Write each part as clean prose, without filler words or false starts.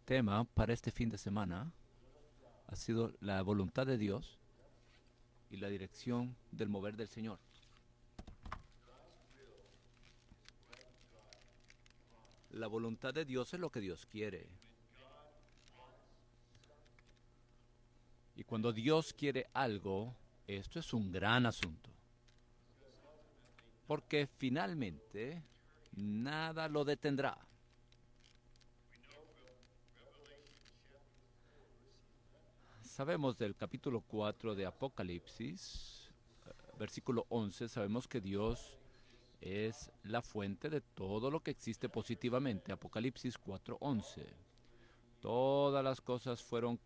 tema para este fin de semana ha sido la voluntad de Dios y la dirección del mover del Señor. La voluntad de Dios es lo que Dios quiere. Y cuando Dios quiere algo, esto es un gran asunto. Porque finalmente nada lo detendrá. Sabemos del capítulo 4 de Apocalipsis, versículo 11, sabemos que Dios es la fuente de todo lo que existe positivamente. Apocalipsis 4:11. Todas las cosas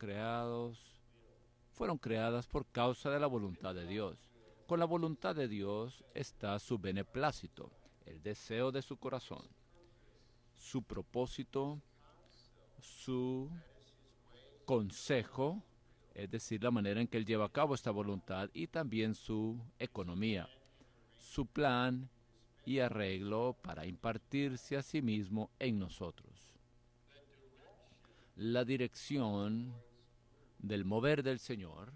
fueron creadas por causa de la voluntad de Dios. Con la voluntad de Dios está su beneplácito, el deseo de su corazón, su propósito, su consejo, es decir, la manera en que Él lleva a cabo esta voluntad, y también su economía, su plan y arreglo para impartirse a sí mismo en nosotros. La dirección del mover del Señor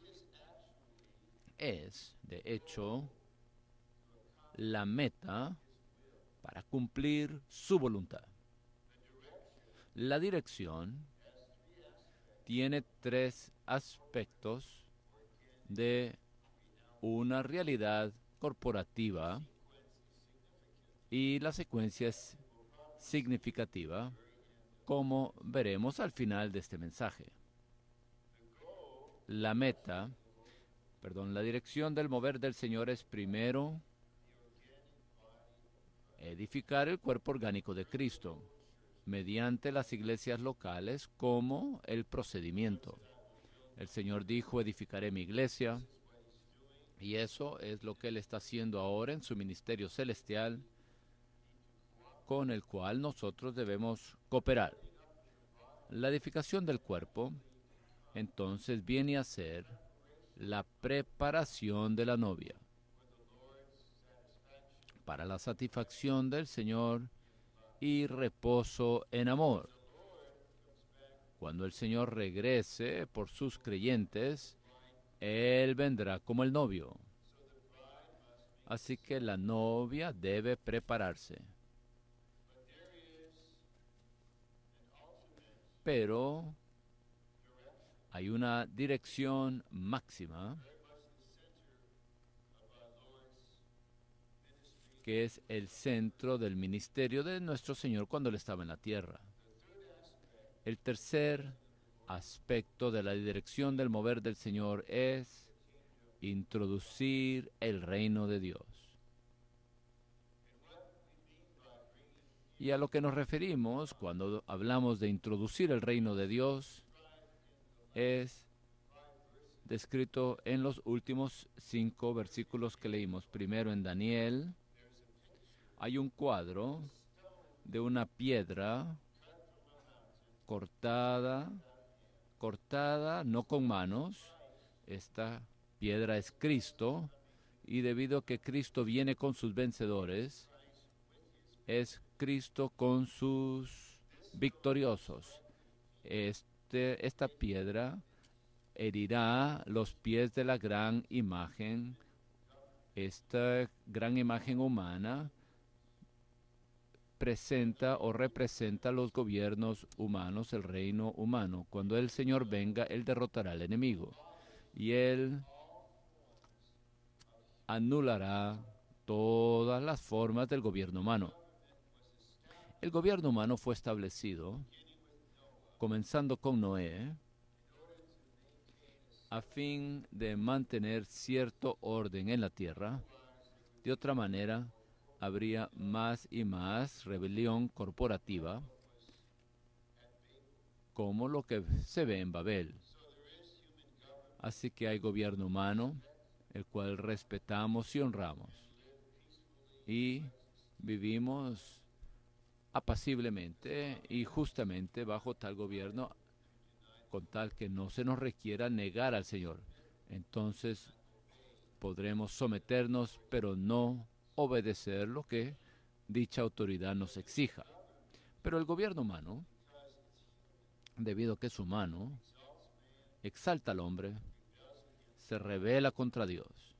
es, de hecho, la meta para cumplir su voluntad. La dirección tiene tres aspectos de una realidad corporativa y la secuencia es significativa, como veremos al final de este mensaje. La meta, la dirección del mover del Señor es primero edificar el cuerpo orgánico de Cristo mediante las iglesias locales como el procedimiento. El Señor dijo, edificaré mi iglesia, y eso es lo que Él está haciendo ahora en su ministerio celestial, con el cual nosotros debemos cooperar. La edificación del cuerpo, entonces, viene a ser la preparación de la novia para la satisfacción del Señor y reposo en amor. Cuando el Señor regrese por sus creyentes, Él vendrá como el novio. Así que la novia debe prepararse. Pero hay una dirección máxima que es el centro del ministerio de nuestro Señor cuando Él estaba en la tierra. El tercer aspecto de la dirección del mover del Señor es introducir el reino de Dios. Y a lo que nos referimos cuando hablamos de introducir el reino de Dios es descrito en los últimos 5 versículos que leímos. Primero en Daniel hay un cuadro de una piedra cortada, no con manos. Esta piedra es Cristo, y debido a que Cristo viene con sus vencedores, es Cristo con sus victoriosos. Esta piedra herirá los pies de la gran imagen. Esta gran imagen humana presenta o representa los gobiernos humanos, el reino humano. Cuando el Señor venga, Él derrotará al enemigo y Él anulará todas las formas del gobierno humano. El gobierno humano fue establecido, comenzando con Noé, a fin de mantener cierto orden en la tierra. De otra manera, habría más y más rebelión corporativa, como lo que se ve en Babel. Así que hay gobierno humano, el cual respetamos y honramos. Y vivimos apaciblemente y justamente bajo tal gobierno, con tal que no se nos requiera negar al Señor. Entonces podremos someternos, pero no obedecer lo que dicha autoridad nos exija. Pero el gobierno humano debido a que es humano, exalta al hombre, se rebela contra Dios.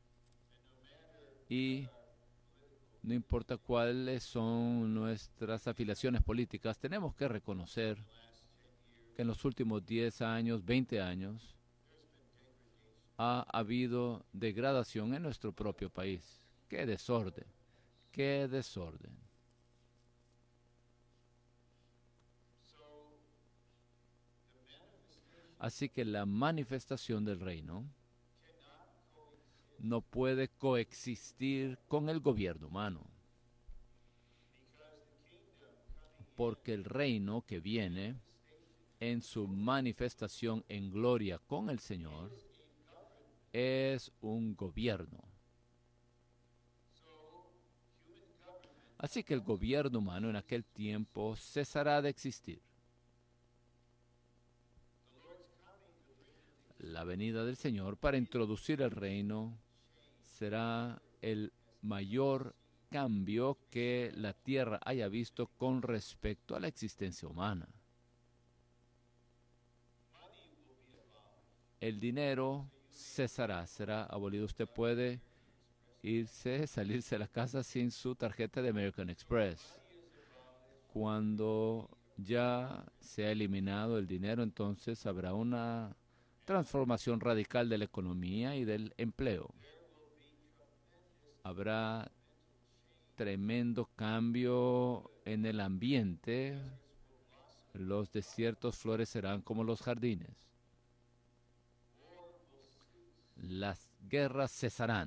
Y no importa cuáles son nuestras afiliaciones políticas, tenemos que reconocer que en los últimos 10 años, 20 años, ha habido degradación en nuestro propio país. ¡Qué desorden! ¡Qué desorden! Así que la manifestación del reino no puede coexistir con el gobierno humano, porque el reino que viene en su manifestación en gloria con el Señor es un gobierno. Así que el gobierno humano en aquel tiempo cesará de existir. La venida del Señor para introducir el reino será el mayor cambio que la tierra haya visto con respecto a la existencia humana. El dinero cesará, será abolido. Usted puede irse, salirse de la casa sin su tarjeta de American Express. Cuando ya se ha eliminado el dinero, entonces habrá una transformación radical de la economía y del empleo. Habrá tremendo cambio en el ambiente. Los desiertos florecerán como los jardines. Las guerras cesarán.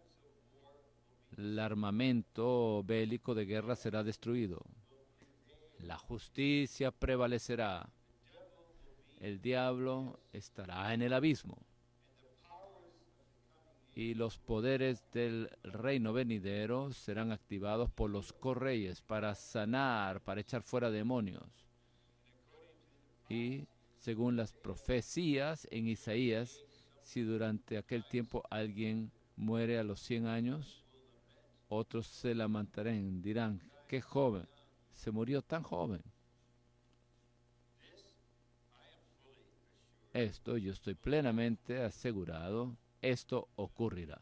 El armamento bélico de guerra será destruido. La justicia prevalecerá. El diablo estará en el abismo. Y los poderes del reino venidero serán activados por los correyes para sanar, para echar fuera demonios. Y según las profecías en Isaías, si durante aquel tiempo alguien muere a los 100 años, otros se lamentarán, dirán, qué joven, se murió tan joven. Esto yo estoy plenamente asegurado, esto ocurrirá.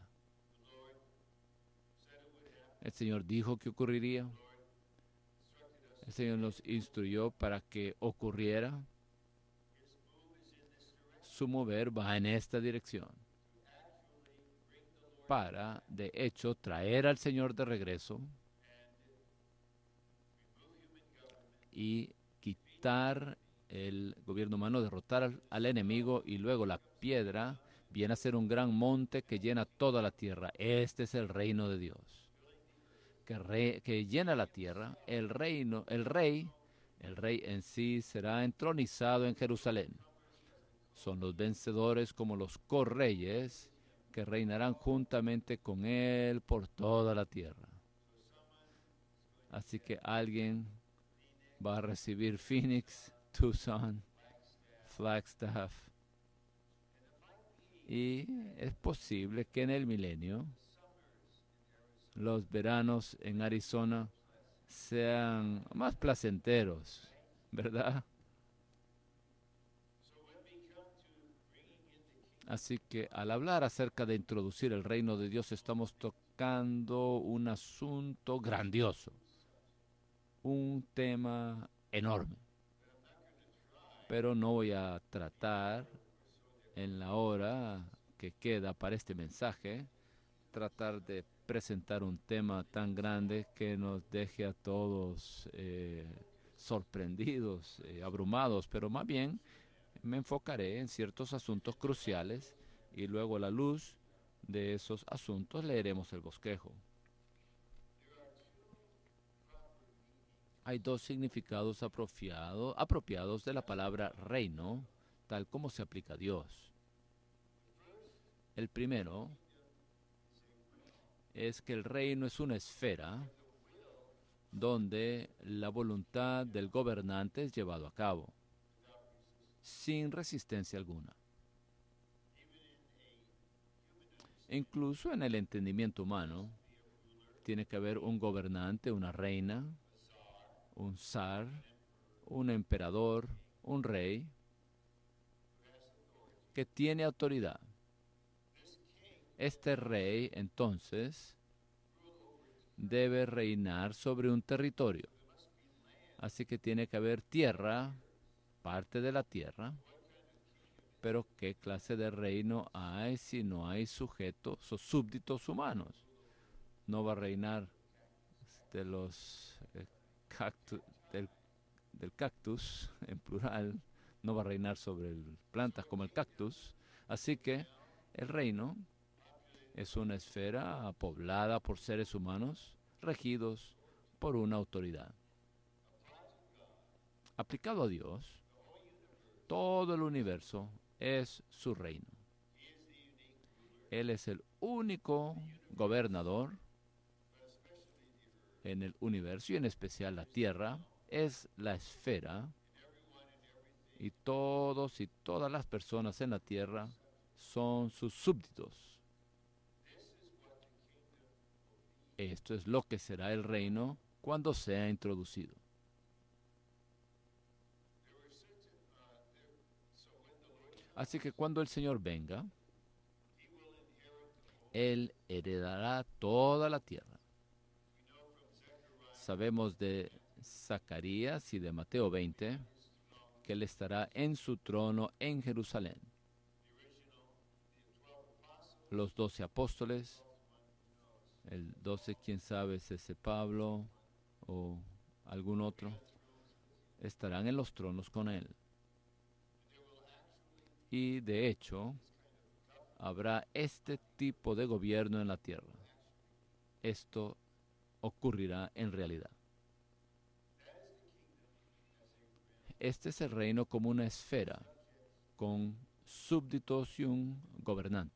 El Señor dijo que ocurriría. El Señor nos instruyó para que ocurriera. Su mover va en esta dirección. Para, de hecho, traer al Señor de regreso y quitar el gobierno humano, derrotar al enemigo, y luego la piedra viene a ser un gran monte que llena toda la tierra. Este es el reino de Dios, que llena la tierra. El rey en sí será entronizado en Jerusalén. Son los vencedores como los correyes que reinarán juntamente con él por toda la tierra. Así que alguien va a recibir Phoenix, Tucson, Flagstaff. Y es posible que en el milenio los veranos en Arizona sean más placenteros, ¿verdad? Así que al hablar acerca de introducir el reino de Dios, estamos tocando un asunto grandioso, un tema enorme. Pero no voy a tratar en la hora que queda para este mensaje, tratar de presentar un tema tan grande que nos deje a todos sorprendidos, abrumados, pero más bien me enfocaré en ciertos asuntos cruciales y luego a la luz de esos asuntos leeremos el bosquejo. Hay dos significados apropiados de la palabra reino, tal como se aplica a Dios. El primero es que el reino es una esfera donde la voluntad del gobernante es llevado a cabo, sin resistencia alguna. Incluso en el entendimiento humano, tiene que haber un gobernante, una reina, un zar, un emperador, un rey que tiene autoridad. Este rey, entonces, debe reinar sobre un territorio. Así que tiene que haber tierra, parte de la tierra. Pero ¿qué clase de reino hay si no hay sujetos o súbditos humanos? No va a reinar de los del cactus, en plural, no va a reinar sobre plantas como el cactus. Así que el reino es una esfera poblada por seres humanos, regidos por una autoridad. Aplicado a Dios, todo el universo es su reino. Él es el único gobernador en el universo y en especial la tierra. Es la esfera y todos y todas las personas en la tierra son sus súbditos. Esto es lo que será el reino cuando sea introducido. Así que cuando el Señor venga, Él heredará toda la tierra. Sabemos de Zacarías y de Mateo 20 que Él estará en su trono en Jerusalén. Los 12 apóstoles, el 12, quién sabe, es ese Pablo o algún otro, estarán en los tronos con Él. Y de hecho, habrá este tipo de gobierno en la tierra. Esto ocurrirá en realidad. Este es el reino como una esfera, con súbditos y un gobernante.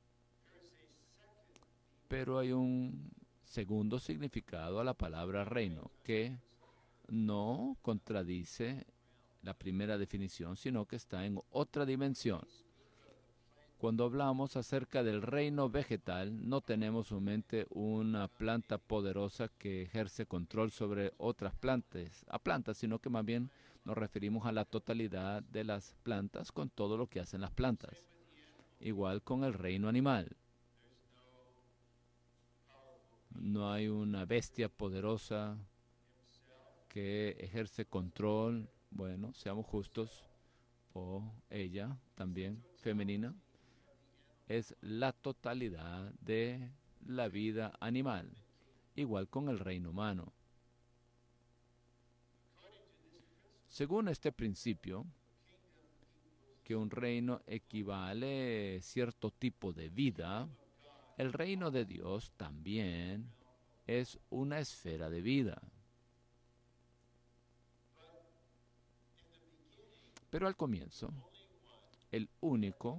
Pero hay un segundo significado a la palabra reino, que no contradice la primera definición, sino que está en otra dimensión. Cuando hablamos acerca del reino vegetal, no tenemos en mente una planta poderosa que ejerce control sobre otras plantas, sino que más bien nos referimos a la totalidad de las plantas con todo lo que hacen las plantas. Igual con el reino animal. No hay una bestia poderosa que ejerce control, bueno, seamos justos, o ella también, femenina, es la totalidad de la vida animal, igual con el reino humano. Según este principio, que un reino equivale a cierto tipo de vida, el reino de Dios también es una esfera de vida. Pero al comienzo, el único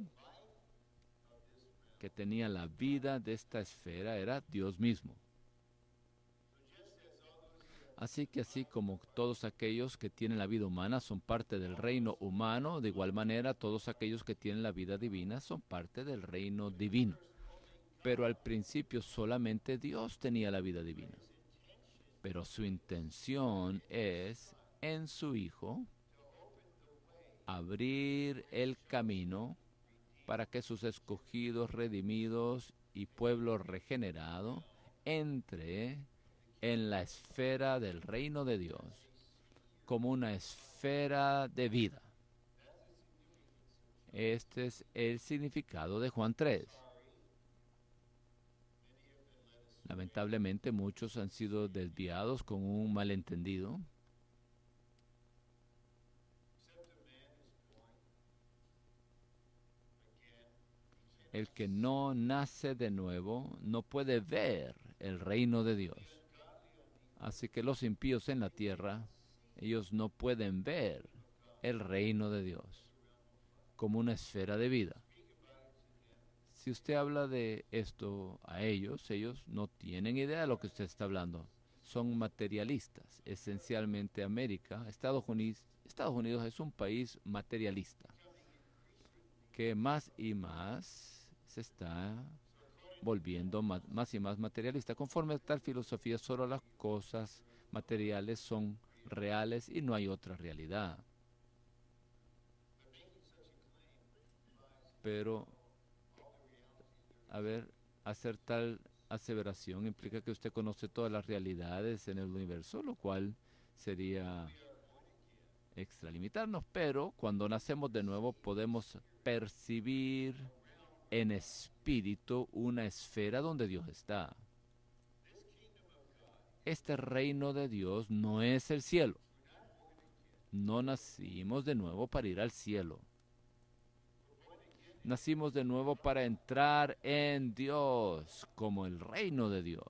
que tenía la vida de esta esfera era Dios mismo. Así que así como todos aquellos que tienen la vida humana son parte del reino humano, de igual manera todos aquellos que tienen la vida divina son parte del reino divino. Pero al principio solamente Dios tenía la vida divina. Pero su intención es, en su Hijo, abrir el camino para que sus escogidos, redimidos y pueblo regenerado entre en la esfera del reino de Dios como una esfera de vida. Este es el significado de Juan 3. Lamentablemente muchos han sido desviados con un malentendido. El que no nace de nuevo no puede ver el reino de Dios. Así que los impíos en la tierra, ellos no pueden ver el reino de Dios como una esfera de vida. Si usted habla de esto a ellos no tienen idea de lo que usted está hablando. Son materialistas. Esencialmente Estados Unidos es un país materialista que más y más se está volviendo más y más materialista. Conforme a tal filosofía, solo las cosas materiales son reales y no hay otra realidad. Pero, a ver, hacer tal aseveración implica que usted conoce todas las realidades en el universo, lo cual sería extralimitarnos. Pero cuando nacemos de nuevo podemos percibir en espíritu una esfera donde Dios está. Este reino de Dios no es el cielo. No nacimos de nuevo para ir al cielo. Nacimos de nuevo para entrar en Dios, como el reino de Dios.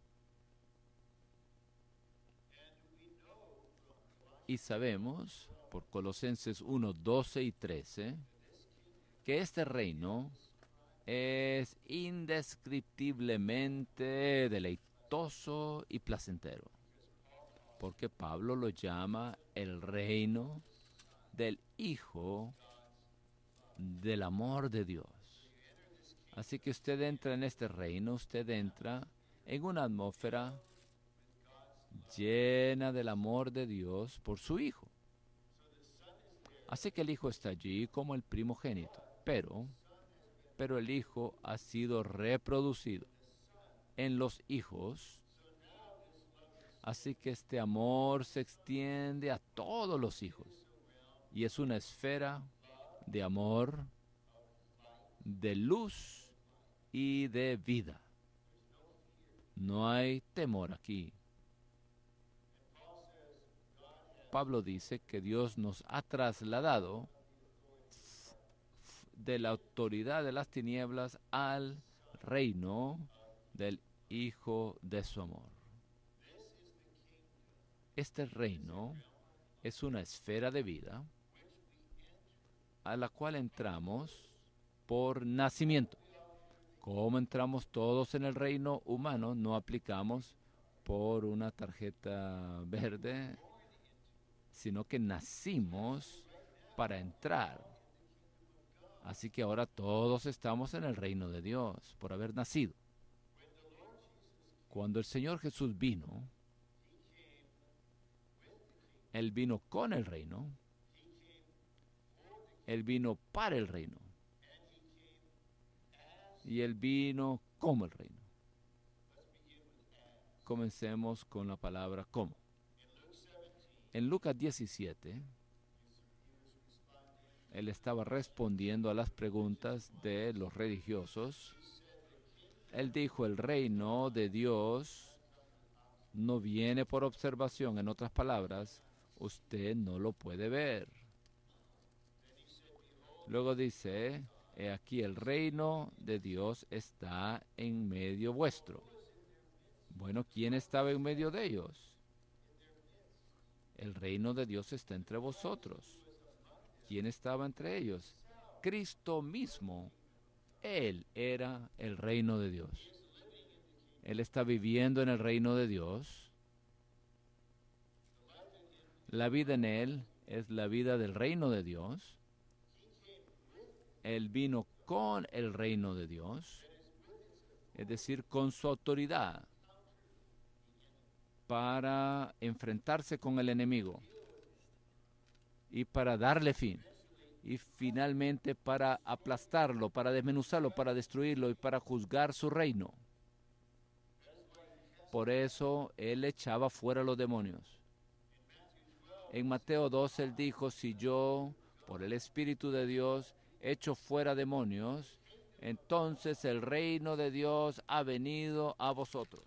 Y sabemos, por Colosenses 1, 12 y 13, que este reino es indescriptiblemente deleitoso y placentero, porque Pablo lo llama el reino del Hijo del amor de Dios. Así que usted entra en este reino, usted entra en una atmósfera llena del amor de Dios por su Hijo. Así que el Hijo está allí como el primogénito, pero el Hijo ha sido reproducido en los hijos. Así que este amor se extiende a todos los hijos y es una esfera de amor, de luz y de vida. No hay temor aquí. Pablo dice que Dios nos ha trasladado de la autoridad de las tinieblas al reino del Hijo de su amor. Este reino es una esfera de vida a la cual entramos por nacimiento. Como entramos todos en el reino humano, no aplicamos por una tarjeta verde, sino que nacimos para entrar. Así que ahora todos estamos en el reino de Dios por haber nacido. Cuando el Señor Jesús vino, Él vino con el reino, Él vino para el reino y Él vino como el reino. Comencemos con la palabra como. En Lucas 17, Él estaba respondiendo a las preguntas de los religiosos. Él dijo, el reino de Dios no viene por observación. En otras palabras, usted no lo puede ver. Luego dice, he aquí el reino de Dios está en medio vuestro. Bueno, ¿quién estaba en medio de ellos? El reino de Dios está entre vosotros. ¿Quién estaba entre ellos? Cristo mismo. Él era el reino de Dios. Él está viviendo en el reino de Dios. La vida en Él es la vida del reino de Dios. Él vino con el reino de Dios, es decir, con su autoridad, para enfrentarse con el enemigo y para darle fin. Y finalmente para aplastarlo, para desmenuzarlo, para destruirlo y para juzgar su reino. Por eso Él echaba fuera a los demonios. En Mateo 12 Él dijo, si yo, por el Espíritu de Dios, echo fuera demonios, entonces el reino de Dios ha venido a vosotros.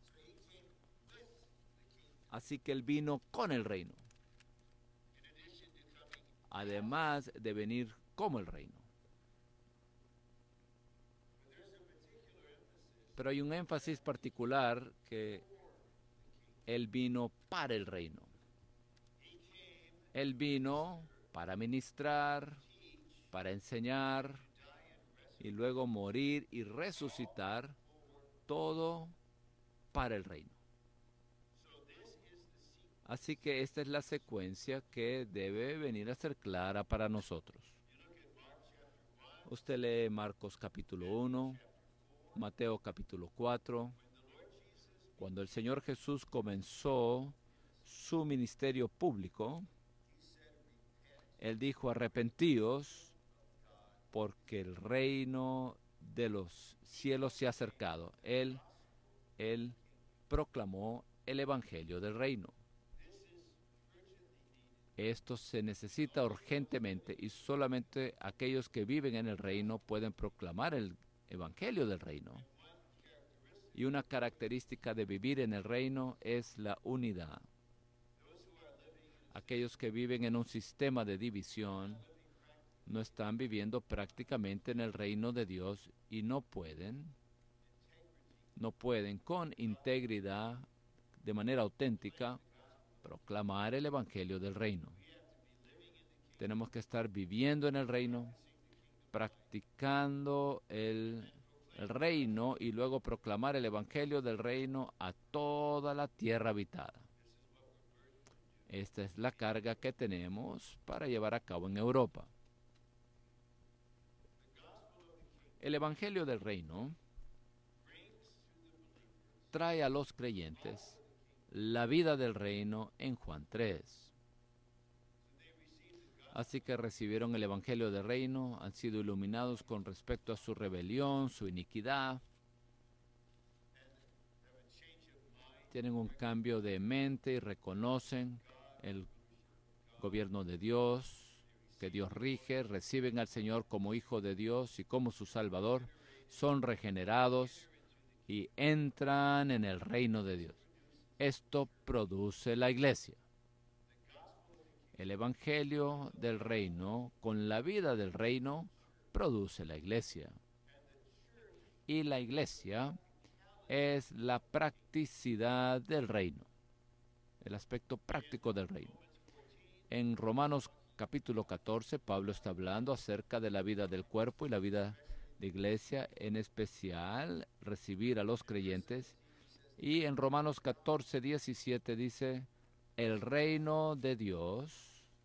Así que Él vino con el reino, además de venir como el reino. Pero hay un énfasis particular que Él vino para el reino. Él vino para ministrar, para enseñar y luego morir y resucitar, todo para el reino. Así que esta es la secuencia que debe venir a ser clara para nosotros. Usted lee Marcos capítulo 1, Mateo capítulo 4. Cuando el Señor Jesús comenzó su ministerio público, Él dijo, arrepentíos porque el reino de los cielos se ha acercado. Él proclamó el evangelio del reino. Esto se necesita urgentemente y solamente aquellos que viven en el reino pueden proclamar el evangelio del reino. Y una característica de vivir en el reino es la unidad. Aquellos que viven en un sistema de división no están viviendo prácticamente en el reino de Dios y no pueden con integridad, de manera auténtica, proclamar el evangelio del reino. Tenemos que estar viviendo en el reino, practicando el reino y luego proclamar el evangelio del reino a toda la tierra habitada. Esta es la carga que tenemos para llevar a cabo en Europa. El evangelio del reino trae a los creyentes la vida del reino en Juan 3. Así que recibieron el evangelio del reino, han sido iluminados con respecto a su rebelión, su iniquidad. Tienen un cambio de mente y reconocen el gobierno de Dios, que Dios rige, reciben al Señor como Hijo de Dios y como su Salvador, son regenerados y entran en el reino de Dios. Esto produce la iglesia. El evangelio del reino, con la vida del reino, produce la iglesia. Y la iglesia es la practicidad del reino, el aspecto práctico del reino. En Romanos capítulo 14, Pablo está hablando acerca de la vida del cuerpo y la vida de iglesia, en especial recibir a los creyentes. Y en Romanos 14, 17 dice, el reino de Dios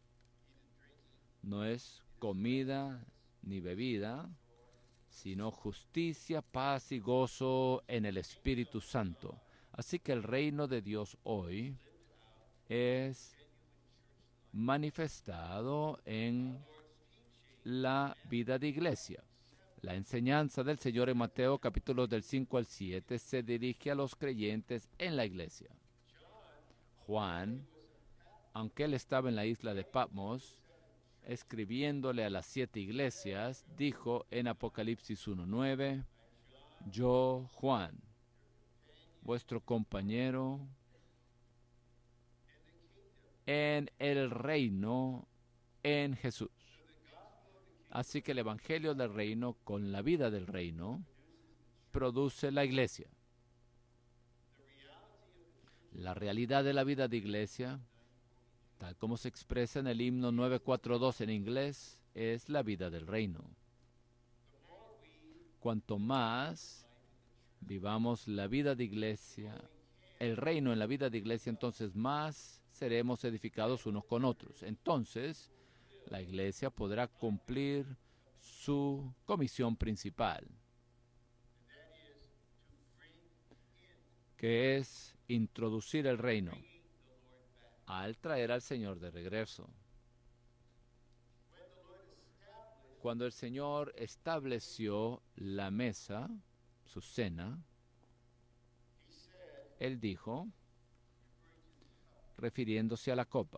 no es comida ni bebida, sino justicia, paz y gozo en el Espíritu Santo. Así que el reino de Dios hoy es manifestado en la vida de iglesia. La enseñanza del Señor en Mateo capítulos del 5 al 7 se dirige a los creyentes en la iglesia. Juan, aunque él estaba en la isla de Patmos, escribiéndole a las 7 iglesias, dijo en Apocalipsis 1:9, yo, Juan, vuestro compañero en el reino en Jesús. Así que el evangelio del reino con la vida del reino produce la iglesia. La realidad de la vida de iglesia, tal como se expresa en el himno 942 en inglés, es la vida del reino. Cuanto más vivamos la vida de iglesia, el reino en la vida de iglesia, entonces más seremos edificados unos con otros. Entonces, la iglesia podrá cumplir su comisión principal, que es introducir el reino al traer al Señor de regreso. Cuando el Señor estableció la mesa, su cena, Él dijo, refiriéndose a la copa,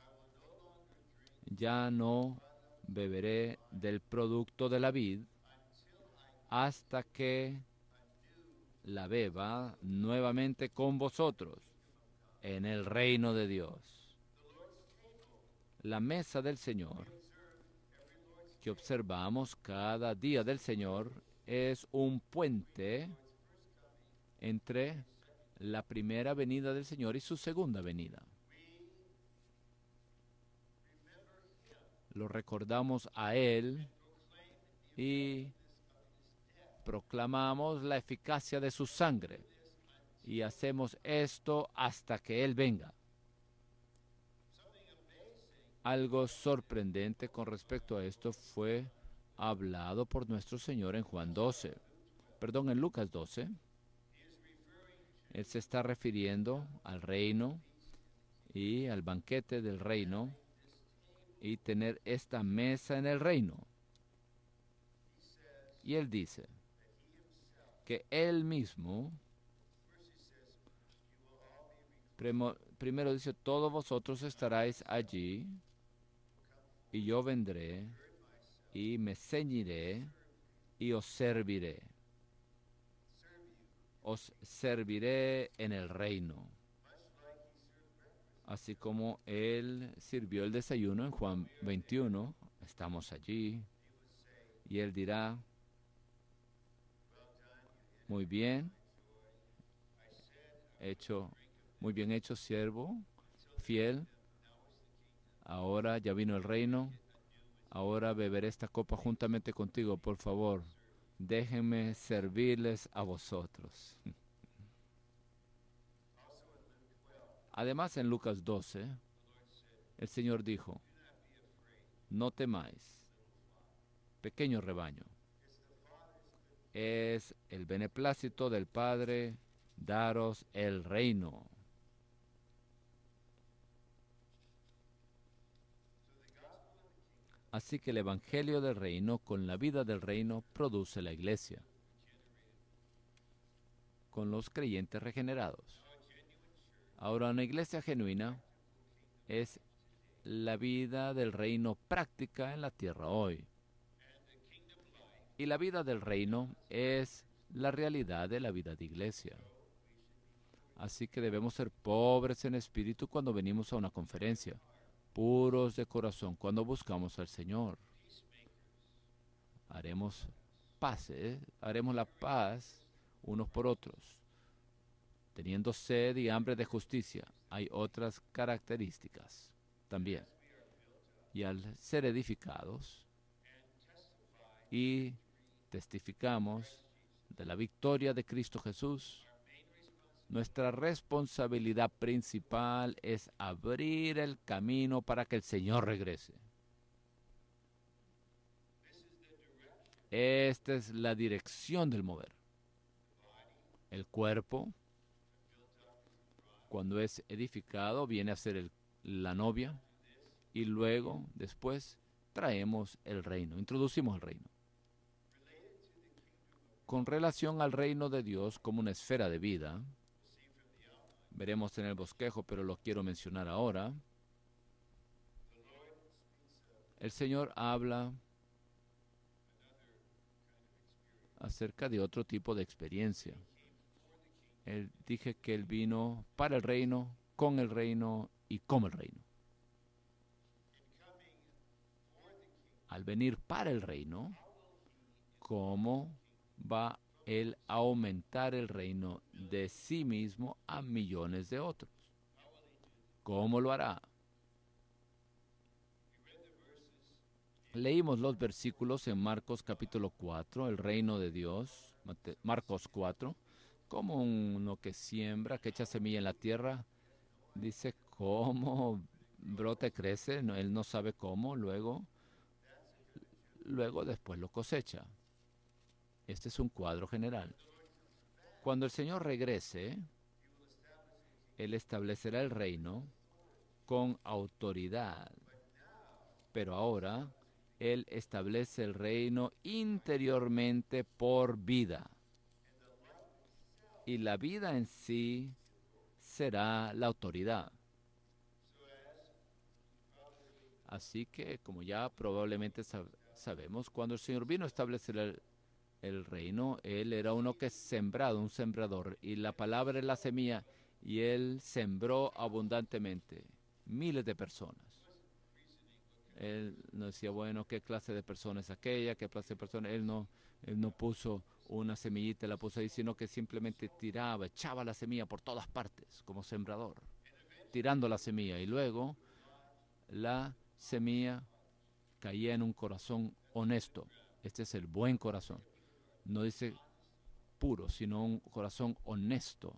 ya no beberé del producto de la vid hasta que la beba nuevamente con vosotros en el reino de Dios. La mesa del Señor que observamos cada día del Señor es un puente entre la primera venida del Señor y su segunda venida. Lo recordamos a Él y proclamamos la eficacia de su sangre y hacemos esto hasta que Él venga. Algo sorprendente con respecto a esto fue hablado por nuestro Señor en en Lucas 12. Él se está refiriendo al reino y al banquete del reino y tener esta mesa en el reino. Y él dice que él mismo, primero dice, todos vosotros estaréis allí, y yo vendré, y me ceñiré, y os serviré. Os serviré en el reino. Así como él sirvió el desayuno en Juan 21, estamos allí, y él dirá, muy bien hecho, muy bien hecho, siervo, fiel, ahora ya vino el reino, ahora beberé esta copa juntamente contigo, por favor, déjenme servirles a vosotros. Además, en Lucas 12, el Señor dijo, no temáis, pequeño rebaño, es el beneplácito del Padre daros el reino. Así que el Evangelio del Reino con la vida del reino produce la iglesia, con los creyentes regenerados. Ahora, una iglesia genuina es la vida del reino práctica en la tierra hoy. Y la vida del reino es la realidad de la vida de iglesia. Así que debemos ser pobres en espíritu cuando venimos a una conferencia, puros de corazón cuando buscamos al Señor. Haremos paz, haremos la paz unos por otros, teniendo sed y hambre de justicia. Hay otras características también. Y al ser edificados y testificamos de la victoria de Cristo Jesús, nuestra responsabilidad principal es abrir el camino para que el Señor regrese. Esta es la dirección del mover. El cuerpo, cuando es edificado, viene a ser la novia y luego, después, traemos el reino, introducimos el reino. Con relación al reino de Dios como una esfera de vida, veremos en el bosquejo, pero lo quiero mencionar ahora. El Señor habla acerca de otro tipo de experiencia. Dije que Él vino para el reino, con el reino y como el reino. Al venir para el reino, ¿cómo va Él a aumentar el reino de sí mismo a millones de otros? ¿Cómo lo hará? Leímos los versículos en Marcos capítulo 4, el reino de Dios, Marcos 4, como uno que siembra, que echa semilla en la tierra, dice cómo brota y crece, no, él no sabe cómo, luego después lo cosecha. Este es un cuadro general. Cuando el Señor regrese, Él establecerá el reino con autoridad. Pero ahora, Él establece el reino interiormente por vida. Y la vida en sí será la autoridad. Así que, como ya probablemente sabemos, cuando el Señor vino a establecer el reino, Él era uno que es sembrado, un sembrador, y la palabra es la semilla, y Él sembró abundantemente miles de personas. Él no decía, bueno, ¿qué clase de persona es aquella? ¿Qué clase de persona? Él no puso una semillita, la puso ahí, sino que simplemente tiraba, echaba la semilla por todas partes, como sembrador, tirando la semilla, y luego la semilla caía en un corazón honesto. Este es el buen corazón. No dice puro, sino un corazón honesto.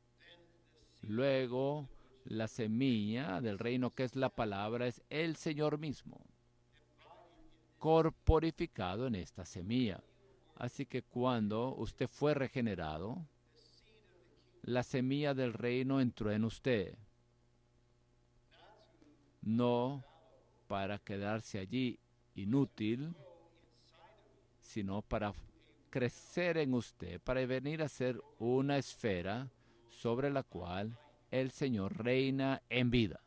Luego, la semilla del reino, que es la palabra, es el Señor mismo, corporificado en esta semilla. Así que cuando usted fue regenerado, la semilla del reino entró en usted. No para quedarse allí inútil, sino para crecer en usted para venir a ser una esfera sobre la cual el Señor reina en vida.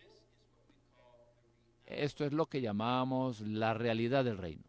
Esto es lo que llamamos la realidad del reino.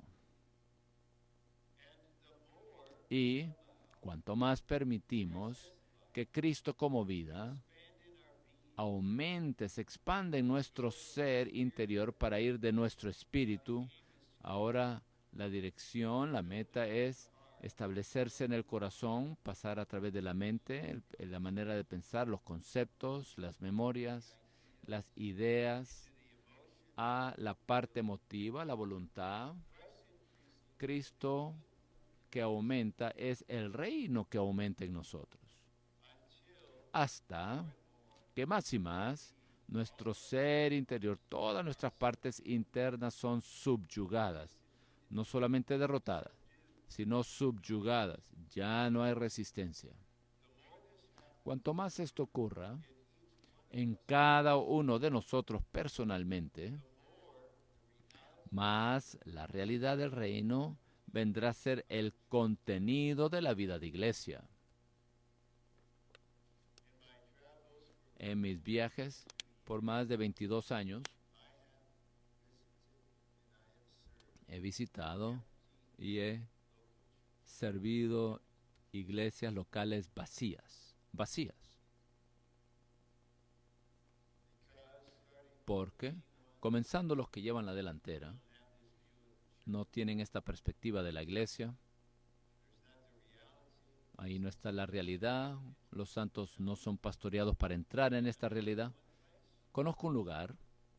Y cuanto más permitimos que Cristo como vida aumente, se expande en nuestro ser interior para ir de nuestro espíritu, ahora la dirección, la meta es establecerse en el corazón, pasar a través de la mente, la manera de pensar, los conceptos, las memorias, las ideas, a la parte emotiva, la voluntad. Cristo que aumenta es el reino que aumenta en nosotros. Hasta que más y más nuestro ser interior, todas nuestras partes internas son subyugadas, no solamente derrotadas, sino subyugadas. Ya no hay resistencia. Cuanto más esto ocurra en cada uno de nosotros personalmente, más la realidad del reino vendrá a ser el contenido de la vida de iglesia. En mis viajes por más de 22 años, he visitado y he servido iglesias locales vacías. Porque, comenzando los que llevan la delantera, no tienen esta perspectiva de la iglesia. Ahí no está la realidad. Los santos no son pastoreados para entrar en esta realidad. Conozco un lugar.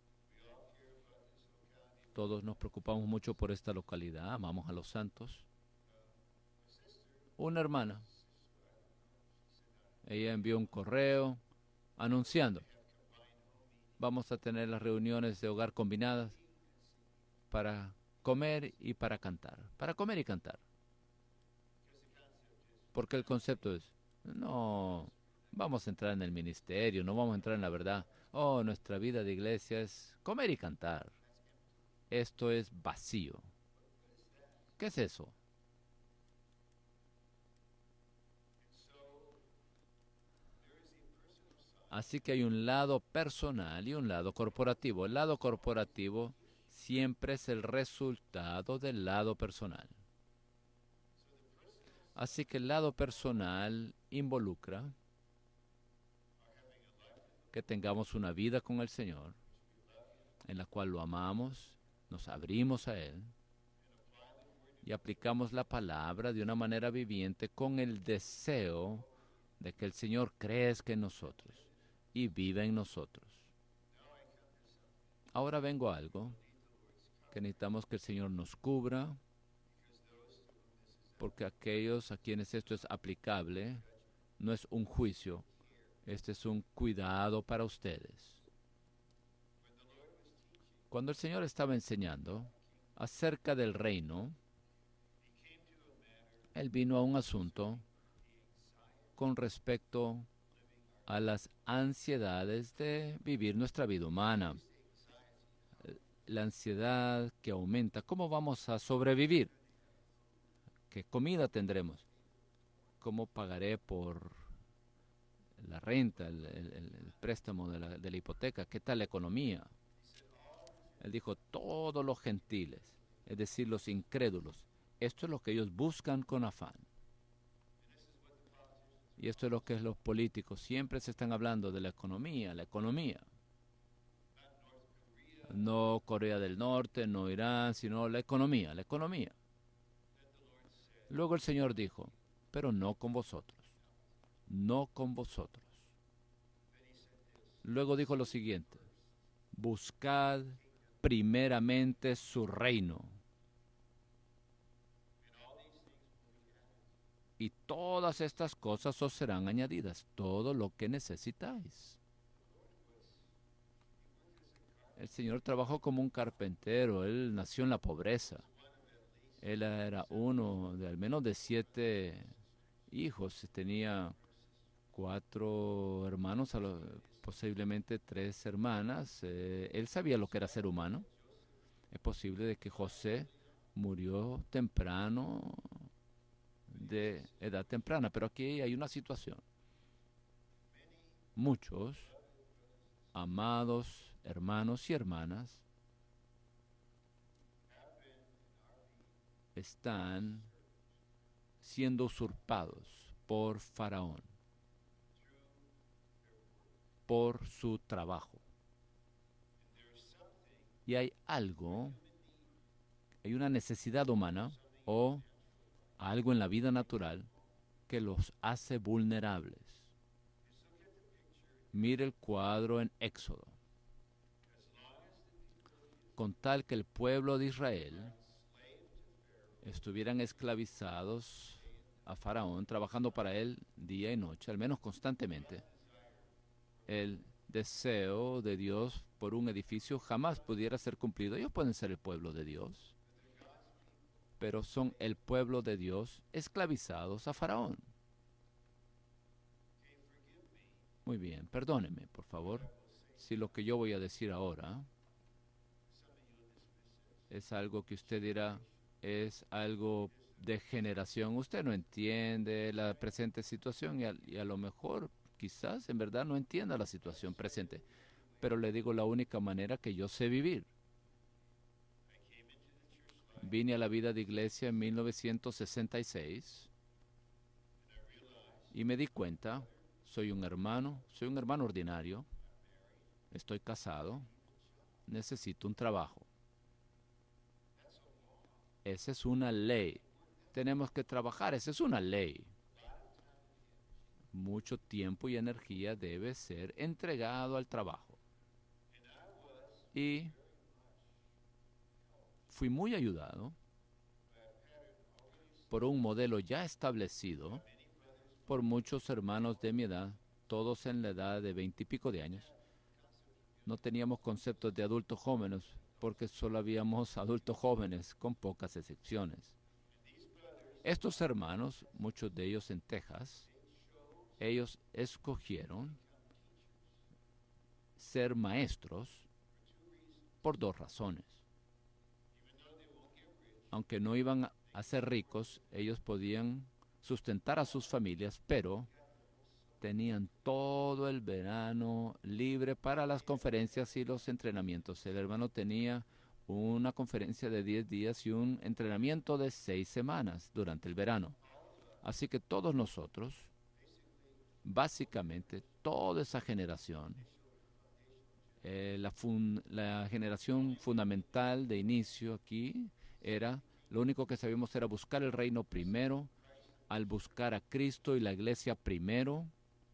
Todos nos preocupamos mucho por esta localidad. Amamos a los santos. Una hermana. Ella envió un correo anunciando: vamos a tener las reuniones de hogar combinadas para comer y para cantar. Para comer y cantar. Porque el concepto es, no vamos a entrar en el ministerio, no vamos a entrar en la verdad. Oh, nuestra vida de iglesia es comer y cantar. Esto es vacío. ¿Qué es eso? Así que hay un lado personal y un lado corporativo. El lado corporativo siempre es el resultado del lado personal. Así que el lado personal involucra que tengamos una vida con el Señor, en la cual lo amamos, nos abrimos a Él y aplicamos la palabra de una manera viviente con el deseo de que el Señor crezca en nosotros y viva en nosotros. Ahora vengo a algo que necesitamos que el Señor nos cubra, porque aquellos a quienes esto es aplicable, no es un juicio, este es un cuidado para ustedes. Cuando el Señor estaba enseñando acerca del reino, Él vino a un asunto con respecto a las ansiedades de vivir nuestra vida humana. La ansiedad que aumenta. ¿Cómo vamos a sobrevivir? ¿Qué comida tendremos? ¿Cómo pagaré por la renta, el préstamo de la hipoteca? ¿Qué tal la economía? Él dijo, todos los gentiles, es decir, los incrédulos, esto es lo que ellos buscan con afán. Y esto es lo que los políticos siempre se están hablando de la economía, la economía. No Corea del Norte, no Irán, sino la economía, la economía. Luego el Señor dijo, pero no con vosotros, no con vosotros. Luego dijo lo siguiente, buscad primeramente su reino, y todas estas cosas os serán añadidas, todo lo que necesitáis. El Señor trabajó como un carpintero, Él nació en la pobreza. Él era uno de al menos de 7 hijos, tenía 4 hermanos, posiblemente 3 hermanas. Él sabía lo que era ser humano. Es posible de que José murió temprano de edad temprana. Pero aquí hay una situación. Muchos amados hermanos y hermanas están siendo usurpados por Faraón, por su trabajo. Y hay algo, hay una necesidad humana o algo en la vida natural que los hace vulnerables. Mire el cuadro en Éxodo. Con tal que el pueblo de Israel estuvieran esclavizados a Faraón, trabajando para él día y noche, al menos constantemente, el deseo de Dios por un edificio jamás pudiera ser cumplido. Ellos pueden ser el pueblo de Dios, pero son el pueblo de Dios esclavizados a Faraón. Muy bien, perdóneme, por favor, si lo que yo voy a decir ahora es algo que usted dirá, es algo de generación. Usted no entiende la presente situación y a lo mejor, quizás, en verdad no entienda la situación presente. Pero le digo la única manera que yo sé vivir. Vine a la vida de iglesia en 1966 y me di cuenta, soy un hermano ordinario, estoy casado, necesito un trabajo. Esa es una ley. Tenemos que trabajar, esa es una ley. Mucho tiempo y energía debe ser entregado al trabajo. Y fui muy ayudado por un modelo ya establecido por muchos hermanos de mi edad, todos en la edad de 20 y pico de años. No teníamos conceptos de adultos jóvenes porque solo habíamos adultos jóvenes, con pocas excepciones. Estos hermanos, muchos de ellos en Texas, ellos escogieron ser maestros por dos razones. Aunque no iban a ser ricos, ellos podían sustentar a sus familias, pero tenían todo el verano libre para las conferencias y los entrenamientos. El hermano tenía una conferencia de 10 días y un entrenamiento de 6 semanas durante el verano. Así que todos nosotros, básicamente toda esa generación, la generación fundamental de inicio aquí era, lo único que sabíamos era buscar el reino primero, al buscar a Cristo y la iglesia primero,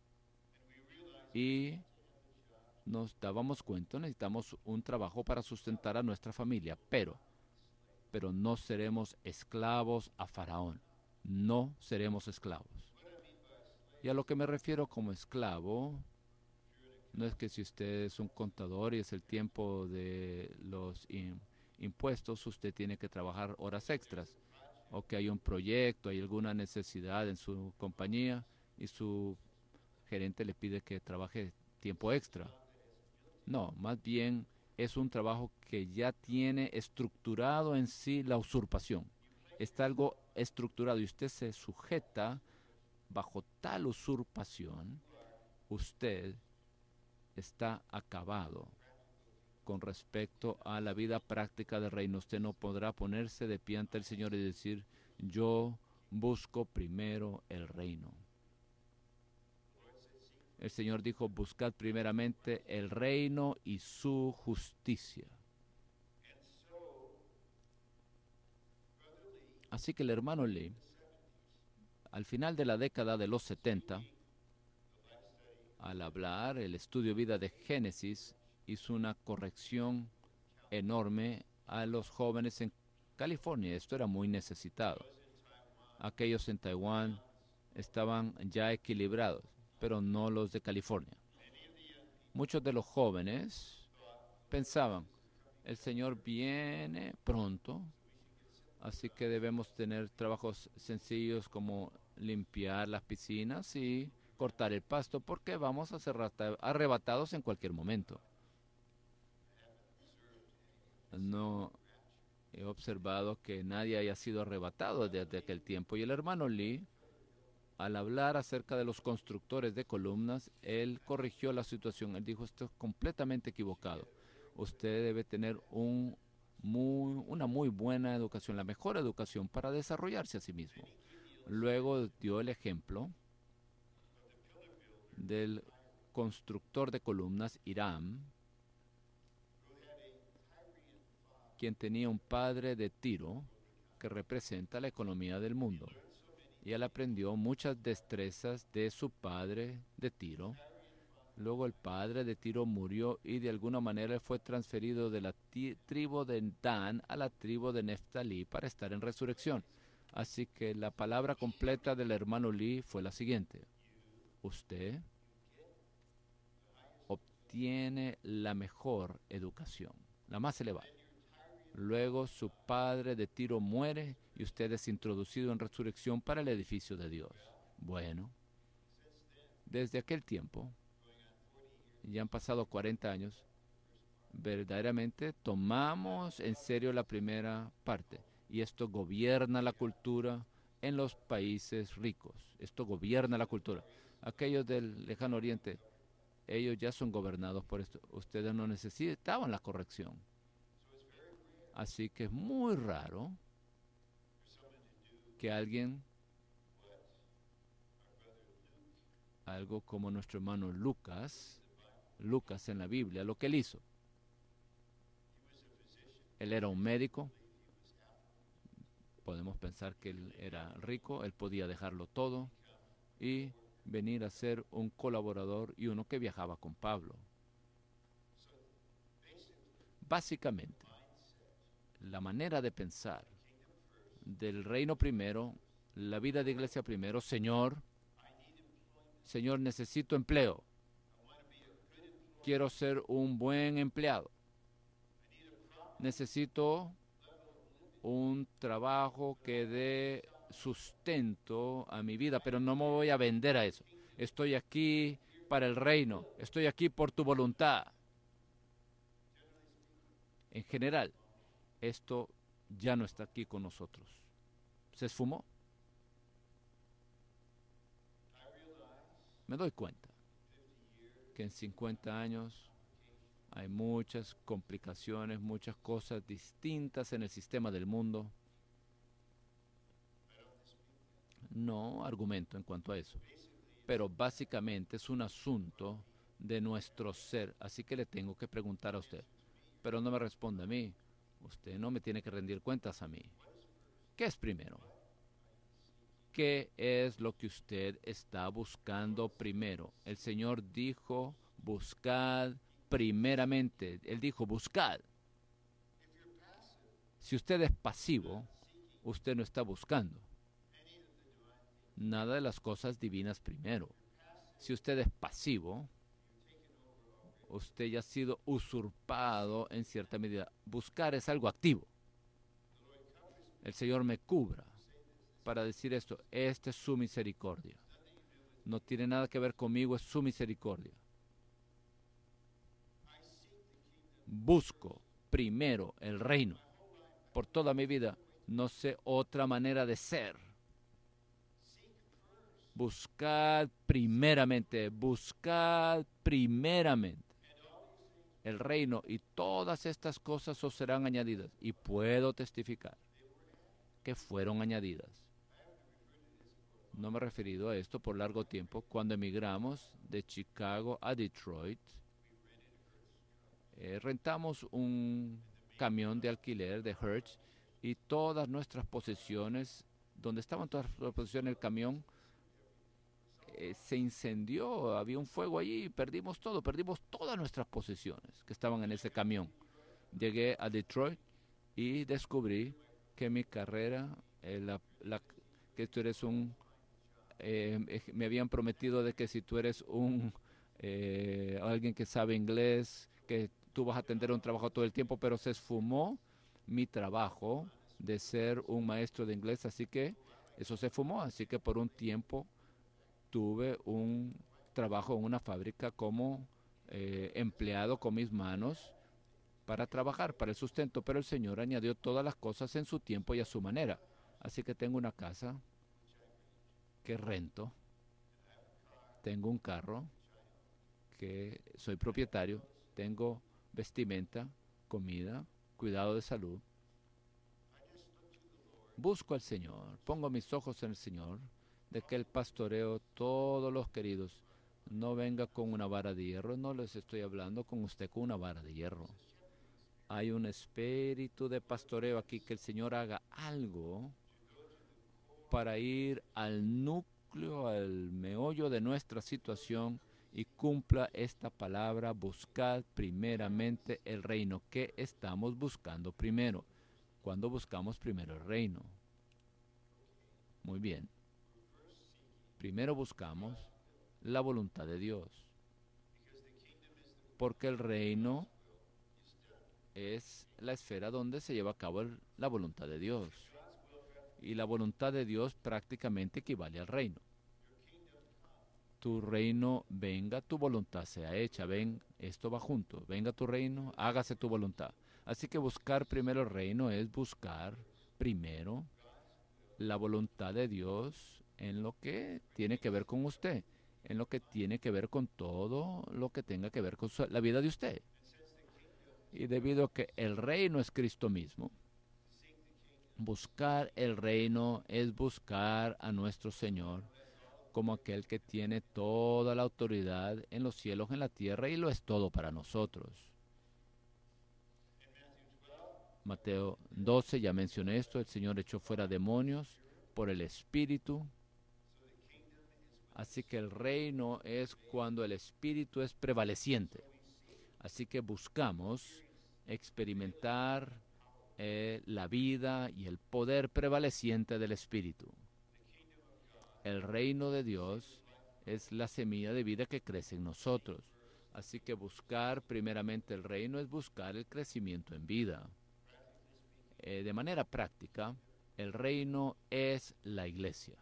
y nos dábamos cuenta, necesitamos un trabajo para sustentar a nuestra familia, pero no seremos esclavos a Faraón, no seremos esclavos. Y a lo que me refiero como esclavo, no es que si usted es un contador y es el tiempo de los impuestos, usted tiene que trabajar horas extras, o que hay un proyecto, hay alguna necesidad en su compañía y su gerente le pide que trabaje tiempo extra. No, más bien es un trabajo que ya tiene estructurado en sí la usurpación. Está algo estructurado y usted se sujeta bajo tal usurpación, usted está acabado con respecto a la vida práctica del reino. Usted no podrá ponerse de pie ante el Señor y decir, yo busco primero el reino. El Señor dijo, buscad primeramente el reino y su justicia. Así que el hermano Lee, al final de la década de los 70, al hablar el estudio vida de Génesis, hizo una corrección enorme a los jóvenes en California. Esto era muy necesitado. Aquellos en Taiwán estaban ya equilibrados, pero no los de California. Muchos de los jóvenes pensaban, el Señor viene pronto, así que debemos tener trabajos sencillos como limpiar las piscinas y cortar el pasto, porque vamos a ser arrebatados en cualquier momento. No, He observado que nadie haya sido arrebatado desde aquel tiempo. Y el hermano Lee, al hablar acerca de los constructores de columnas, él corrigió la situación. Él dijo, esto es completamente equivocado. Usted debe tener una muy buena educación, la mejor educación para desarrollarse a sí mismo. Luego dio el ejemplo del constructor de columnas, Hiram, quien tenía un padre de Tiro que representa la economía del mundo. Y él aprendió muchas destrezas de su padre de Tiro. Luego el padre de Tiro murió y de alguna manera fue transferido de la tribu de Dan a la tribu de Neftalí para estar en resurrección. Así que la palabra completa del hermano Lee fue la siguiente. Usted obtiene la mejor educación, la más elevada. Luego su padre de Tiro muere y usted es introducido en resurrección para el edificio de Dios. Bueno, desde aquel tiempo, ya han pasado 40 años, verdaderamente tomamos en serio la primera parte. Y esto gobierna la cultura en los países ricos. Esto gobierna la cultura. Aquellos del lejano oriente, ellos ya son gobernados por esto. Ustedes no necesitaban la corrección. Así que es muy raro que alguien, algo como nuestro hermano Lucas en la Biblia, lo que él hizo. Él era un médico. Podemos pensar que él era rico, él podía dejarlo todo y venir a ser un colaborador y uno que viajaba con Pablo. Básicamente, la manera de pensar del reino primero, la vida de iglesia primero, Señor, necesito empleo. Quiero ser un buen empleado. Necesito un trabajo que dé sustento a mi vida, pero no me voy a vender a eso. Estoy aquí para el reino. Estoy aquí por tu voluntad. En general, esto ya no está aquí con nosotros. Se esfumó. Me doy cuenta que en 50 años hay muchas complicaciones, muchas cosas distintas en el sistema del mundo. No argumento en cuanto a eso, pero básicamente es un asunto de nuestro ser. Así que le tengo que preguntar a usted, pero no me responde a mí. Usted no me tiene que rendir cuentas a mí. ¿Qué es primero? ¿Qué es lo que usted está buscando primero? El Señor dijo, buscad primeramente. Él dijo, buscad. Si usted es pasivo, usted no está buscando nada de las cosas divinas primero. Si usted es pasivo, usted ya ha sido usurpado en cierta medida. Buscar es algo activo. El Señor me cubra para decir esto. Esta es su misericordia. No tiene nada que ver conmigo, es su misericordia. Busco primero el reino. Por toda mi vida no sé otra manera de ser. Buscad primeramente el reino y todas estas cosas os serán añadidas. Y puedo testificar que fueron añadidas. No me he referido a esto por largo tiempo. Cuando emigramos de Chicago a Detroit, rentamos un camión de alquiler de Hertz y todas nuestras posesiones, donde estaban todas las posesiones del camión, se incendió, había un fuego allí, perdimos todo, perdimos todas nuestras posesiones que estaban en ese camión. Llegué a Detroit y descubrí que mi carrera, que tú eres me habían prometido de que si tú eres alguien que sabe inglés, que tú vas a atender un trabajo todo el tiempo, pero se esfumó mi trabajo de ser un maestro de inglés, así que eso se fumó, así que por un tiempo tuve un trabajo en una fábrica como empleado con mis manos para trabajar, para el sustento, pero el Señor añadió todas las cosas en su tiempo y a su manera. Así que tengo una casa que rento, tengo un carro que soy propietario, tengo vestimenta, comida, cuidado de salud. Busco al Señor, pongo mis ojos en el Señor, de que el pastoreo, todos los queridos, no venga con una vara de hierro, no les estoy hablando con usted con una vara de hierro. Hay un espíritu de pastoreo aquí, que el Señor haga algo para ir al núcleo, al meollo de nuestra situación y cumpla esta palabra: buscad primeramente el reino. ¿Qué estamos buscando primero? Cuando buscamos primero el reino. Muy bien. Primero buscamos la voluntad de Dios, porque el reino es la esfera donde se lleva a cabo la voluntad de Dios. Y la voluntad de Dios prácticamente equivale al reino. Tu reino venga, tu voluntad sea hecha. Ven, esto va junto. Venga tu reino, hágase tu voluntad. Así que buscar primero el reino es buscar primero la voluntad de Dios en lo que tiene que ver con usted, en lo que tiene que ver con todo lo que tenga que ver con la vida de usted. Y debido a que el reino es Cristo mismo, buscar el reino es buscar a nuestro Señor como aquel que tiene toda la autoridad en los cielos, en la tierra, y lo es todo para nosotros. Mateo 12, ya mencioné esto, el Señor echó fuera demonios por el Espíritu. Así que el reino es cuando el Espíritu es prevaleciente. Así que buscamos experimentar la vida y el poder prevaleciente del Espíritu. El reino de Dios es la semilla de vida que crece en nosotros. Así que buscar primeramente el reino es buscar el crecimiento en vida. De manera práctica, el reino es la iglesia.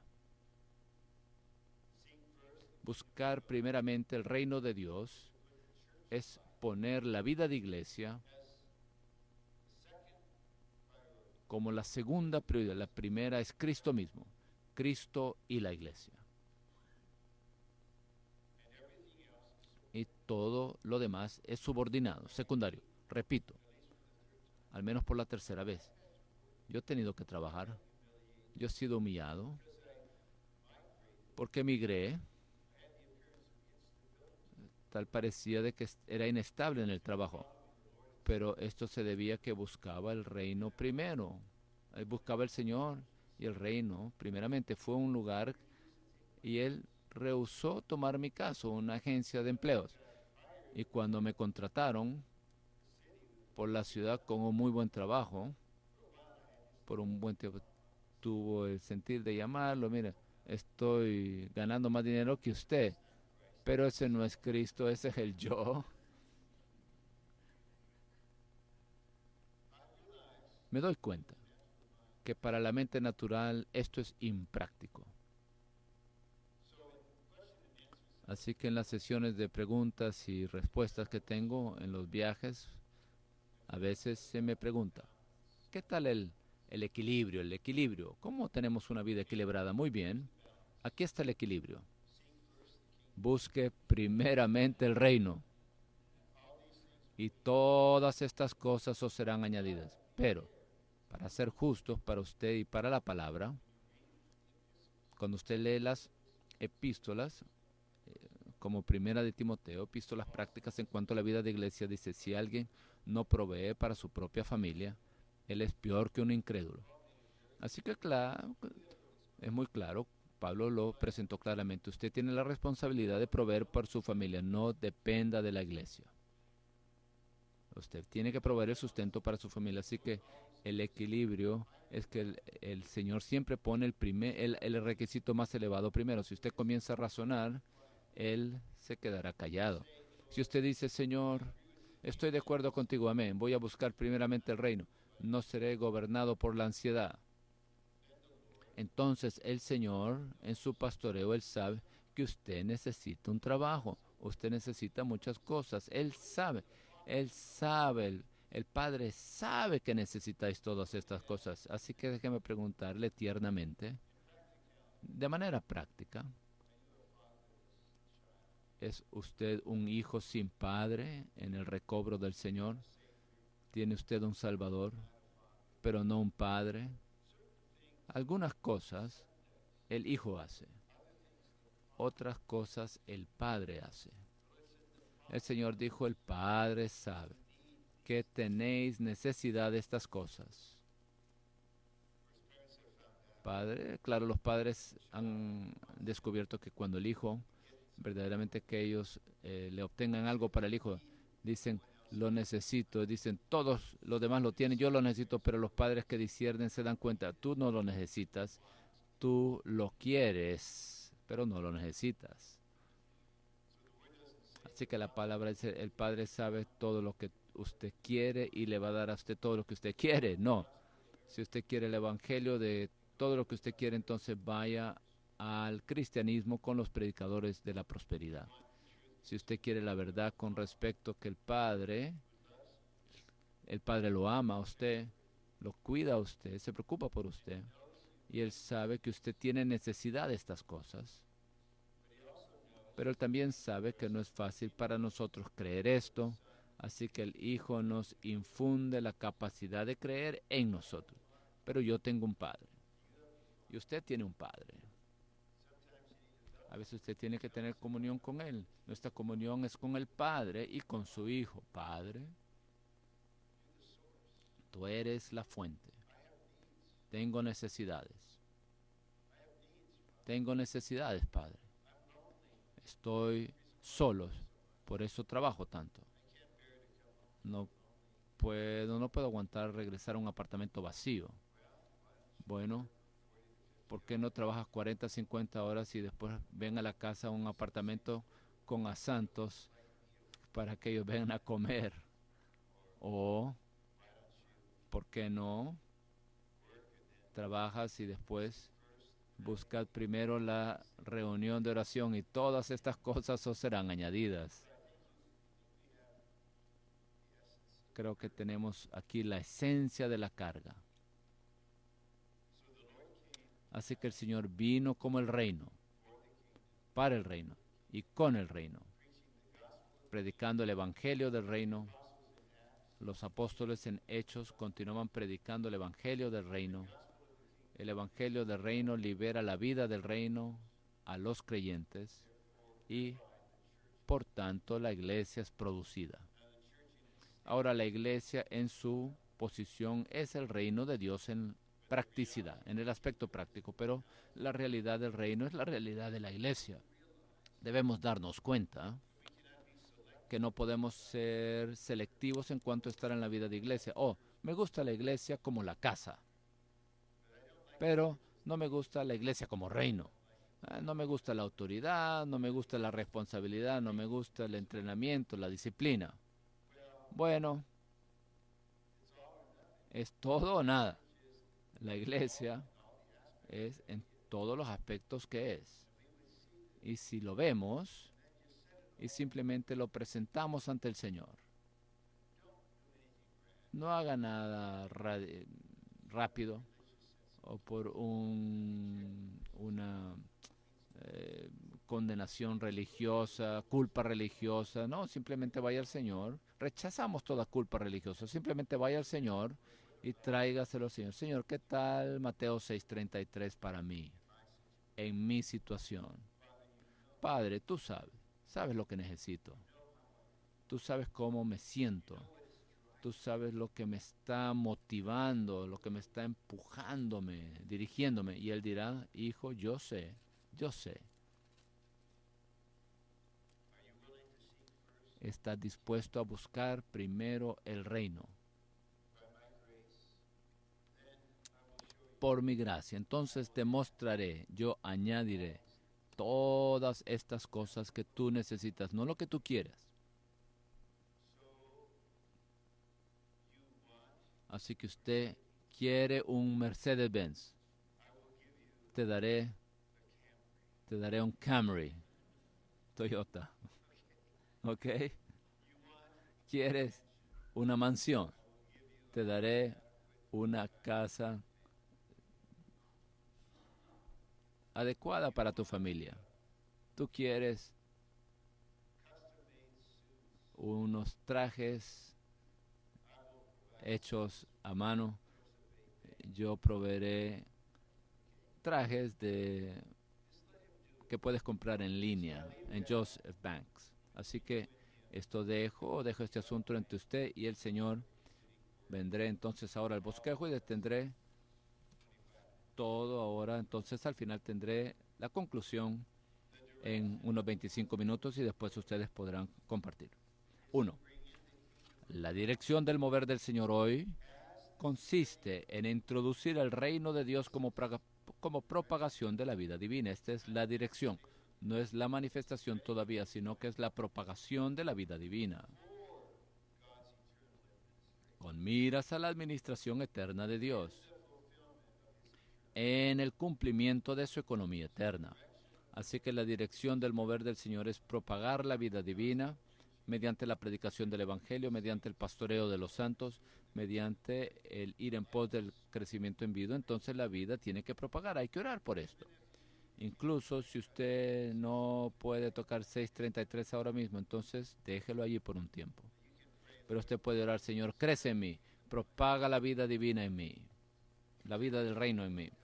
Buscar primeramente el reino de Dios es poner la vida de iglesia como la segunda prioridad. La primera es Cristo mismo, Cristo y la iglesia. Y todo lo demás es subordinado, secundario. Repito, al menos por la tercera vez. Yo he tenido que trabajar. Yo he sido humillado porque emigré. Tal parecía de que era inestable en el trabajo. Pero esto se debía a que buscaba el reino primero. Buscaba el Señor y el reino. Primeramente fue un lugar y Él rehusó tomar mi caso, una agencia de empleos. Y cuando me contrataron por la ciudad con un muy buen trabajo, por un buen tiempo, tuvo el sentir de llamarlo: mira, estoy ganando más dinero que usted, pero ese no es Cristo, ese es el yo. Me doy cuenta que para la mente natural esto es impráctico. Así que en las sesiones de preguntas y respuestas que tengo en los viajes, a veces se me pregunta: ¿qué tal el equilibrio? El equilibrio. ¿Cómo tenemos una vida equilibrada? Muy bien. Aquí está el equilibrio. Busque primeramente el reino y todas estas cosas os serán añadidas. Pero, para ser justos para usted y para la palabra, cuando usted lee las epístolas, como primera de Timoteo, epístolas prácticas en cuanto a la vida de iglesia, dice: si alguien no provee para su propia familia, él es peor que un incrédulo. Así que claro, es muy claro, Pablo lo presentó claramente: usted tiene la responsabilidad de proveer por su familia, no dependa de la iglesia. Usted tiene que proveer el sustento para su familia. Así que el equilibrio es que el Señor siempre pone el requisito más elevado primero. Si usted comienza a razonar, Él se quedará callado. Si usted dice: Señor, estoy de acuerdo contigo, amén, voy a buscar primeramente el reino, no seré gobernado por la ansiedad. Entonces el Señor, en su pastoreo, Él sabe que usted necesita un trabajo, usted necesita muchas cosas. Él sabe El Padre sabe que necesitáis todas estas cosas, así que déjeme preguntarle tiernamente, de manera práctica, ¿es usted un hijo sin padre en el recobro del Señor? ¿Tiene usted un Salvador, pero no un Padre? Algunas cosas el Hijo hace, otras cosas el Padre hace. El Señor dijo, el Padre sabe que tenéis necesidad de estas cosas. Padre, claro, los padres han descubierto que cuando el Hijo, verdaderamente que ellos le obtengan algo para el Hijo, dicen, lo necesito, dicen, todos los demás lo tienen, yo lo necesito, pero los padres que disciernen se dan cuenta, tú no lo necesitas, tú lo quieres, pero no lo necesitas. Así que la palabra dice, el Padre sabe todo lo que usted quiere y le va a dar a usted todo lo que usted quiere. No, si usted quiere el Evangelio de todo lo que usted quiere, entonces vaya al cristianismo con los predicadores de la prosperidad. Si usted quiere la verdad con respecto que el Padre lo ama a usted, lo cuida a usted, se preocupa por usted, y Él sabe que usted tiene necesidad de estas cosas. Pero Él también sabe que no es fácil para nosotros creer esto, así que el Hijo nos infunde la capacidad de creer en nosotros. Pero yo tengo un Padre, y usted tiene un Padre. A veces usted tiene que tener comunión con Él. Nuestra comunión es con el Padre y con su Hijo. Padre, tú eres la fuente. Tengo necesidades. Tengo necesidades, Padre. Estoy solo, por eso trabajo tanto. No puedo aguantar regresar a un apartamento vacío. Bueno, ¿por qué no trabajas 40, 50 horas y después ven a la casa a un apartamento con asantos para que ellos vengan a comer? O, ¿por qué no trabajas y después buscad primero la reunión de oración y todas estas cosas os serán añadidas? Creo que tenemos aquí la esencia de la carga. Así que el Señor vino como el reino, para el reino y con el reino, predicando el evangelio del reino. Los apóstoles en Hechos continuaban predicando el evangelio del reino. El evangelio del reino libera la vida del reino a los creyentes y, por tanto, la iglesia es producida. Ahora la iglesia en su posición es el reino de Dios en practicidad, en el aspecto práctico, pero la realidad del reino es la realidad de la iglesia. Debemos darnos cuenta que no podemos ser selectivos en cuanto a estar en la vida de iglesia. Me gusta la iglesia como la casa, pero no me gusta la iglesia como reino. No me gusta la autoridad, no me gusta la responsabilidad, no me gusta el entrenamiento, la disciplina. Bueno, es todo o nada. La iglesia es en todos los aspectos que es. Y si lo vemos y simplemente lo presentamos ante el Señor, no haga nada rápido o por una condenación religiosa, culpa religiosa. No, simplemente vaya al Señor. Rechazamos toda culpa religiosa. Simplemente vaya al Señor y tráigaselo al Señor. Señor, ¿qué tal Mateo 6:33 para mí? En mi situación. Padre, tú sabes lo que necesito. Tú sabes cómo me siento. Tú sabes lo que me está motivando, lo que me está empujándome, dirigiéndome. Y Él dirá, hijo, yo sé. ¿Estás dispuesto a buscar primero el reino? Por mi gracia. Entonces te mostraré, yo añadiré todas estas cosas que tú necesitas, no lo que tú quieras. Así que usted quiere un Mercedes-Benz. Te daré un Camry, Toyota. ¿Ok? ¿Quieres una mansión? te daré una casa adecuada para tu familia. Tú quieres unos trajes hechos a mano. Yo proveeré trajes que puedes comprar en línea en Joseph Banks. Así que dejo este asunto entre usted y el Señor. Vendré entonces ahora al bosquejo y detendré todo ahora. Entonces al final tendré la conclusión en unos 25 minutos y después ustedes podrán compartir. 1. La dirección del mover del Señor hoy consiste en introducir el reino de Dios como propagación de la vida divina. Esta es la dirección. No es la manifestación todavía, sino que es la propagación de la vida divina, con miras a la administración eterna de Dios, en el cumplimiento de su economía eterna. Así que la dirección del mover del Señor es propagar la vida divina mediante la predicación del Evangelio, mediante el pastoreo de los santos, mediante el ir en pos del crecimiento en vida. Entonces la vida tiene que propagar, hay que orar por esto. Incluso si usted no puede tocar 633 ahora mismo, entonces déjelo allí por un tiempo. Pero usted puede orar: Señor, crece en mí, propaga la vida divina en mí, la vida del reino en mí.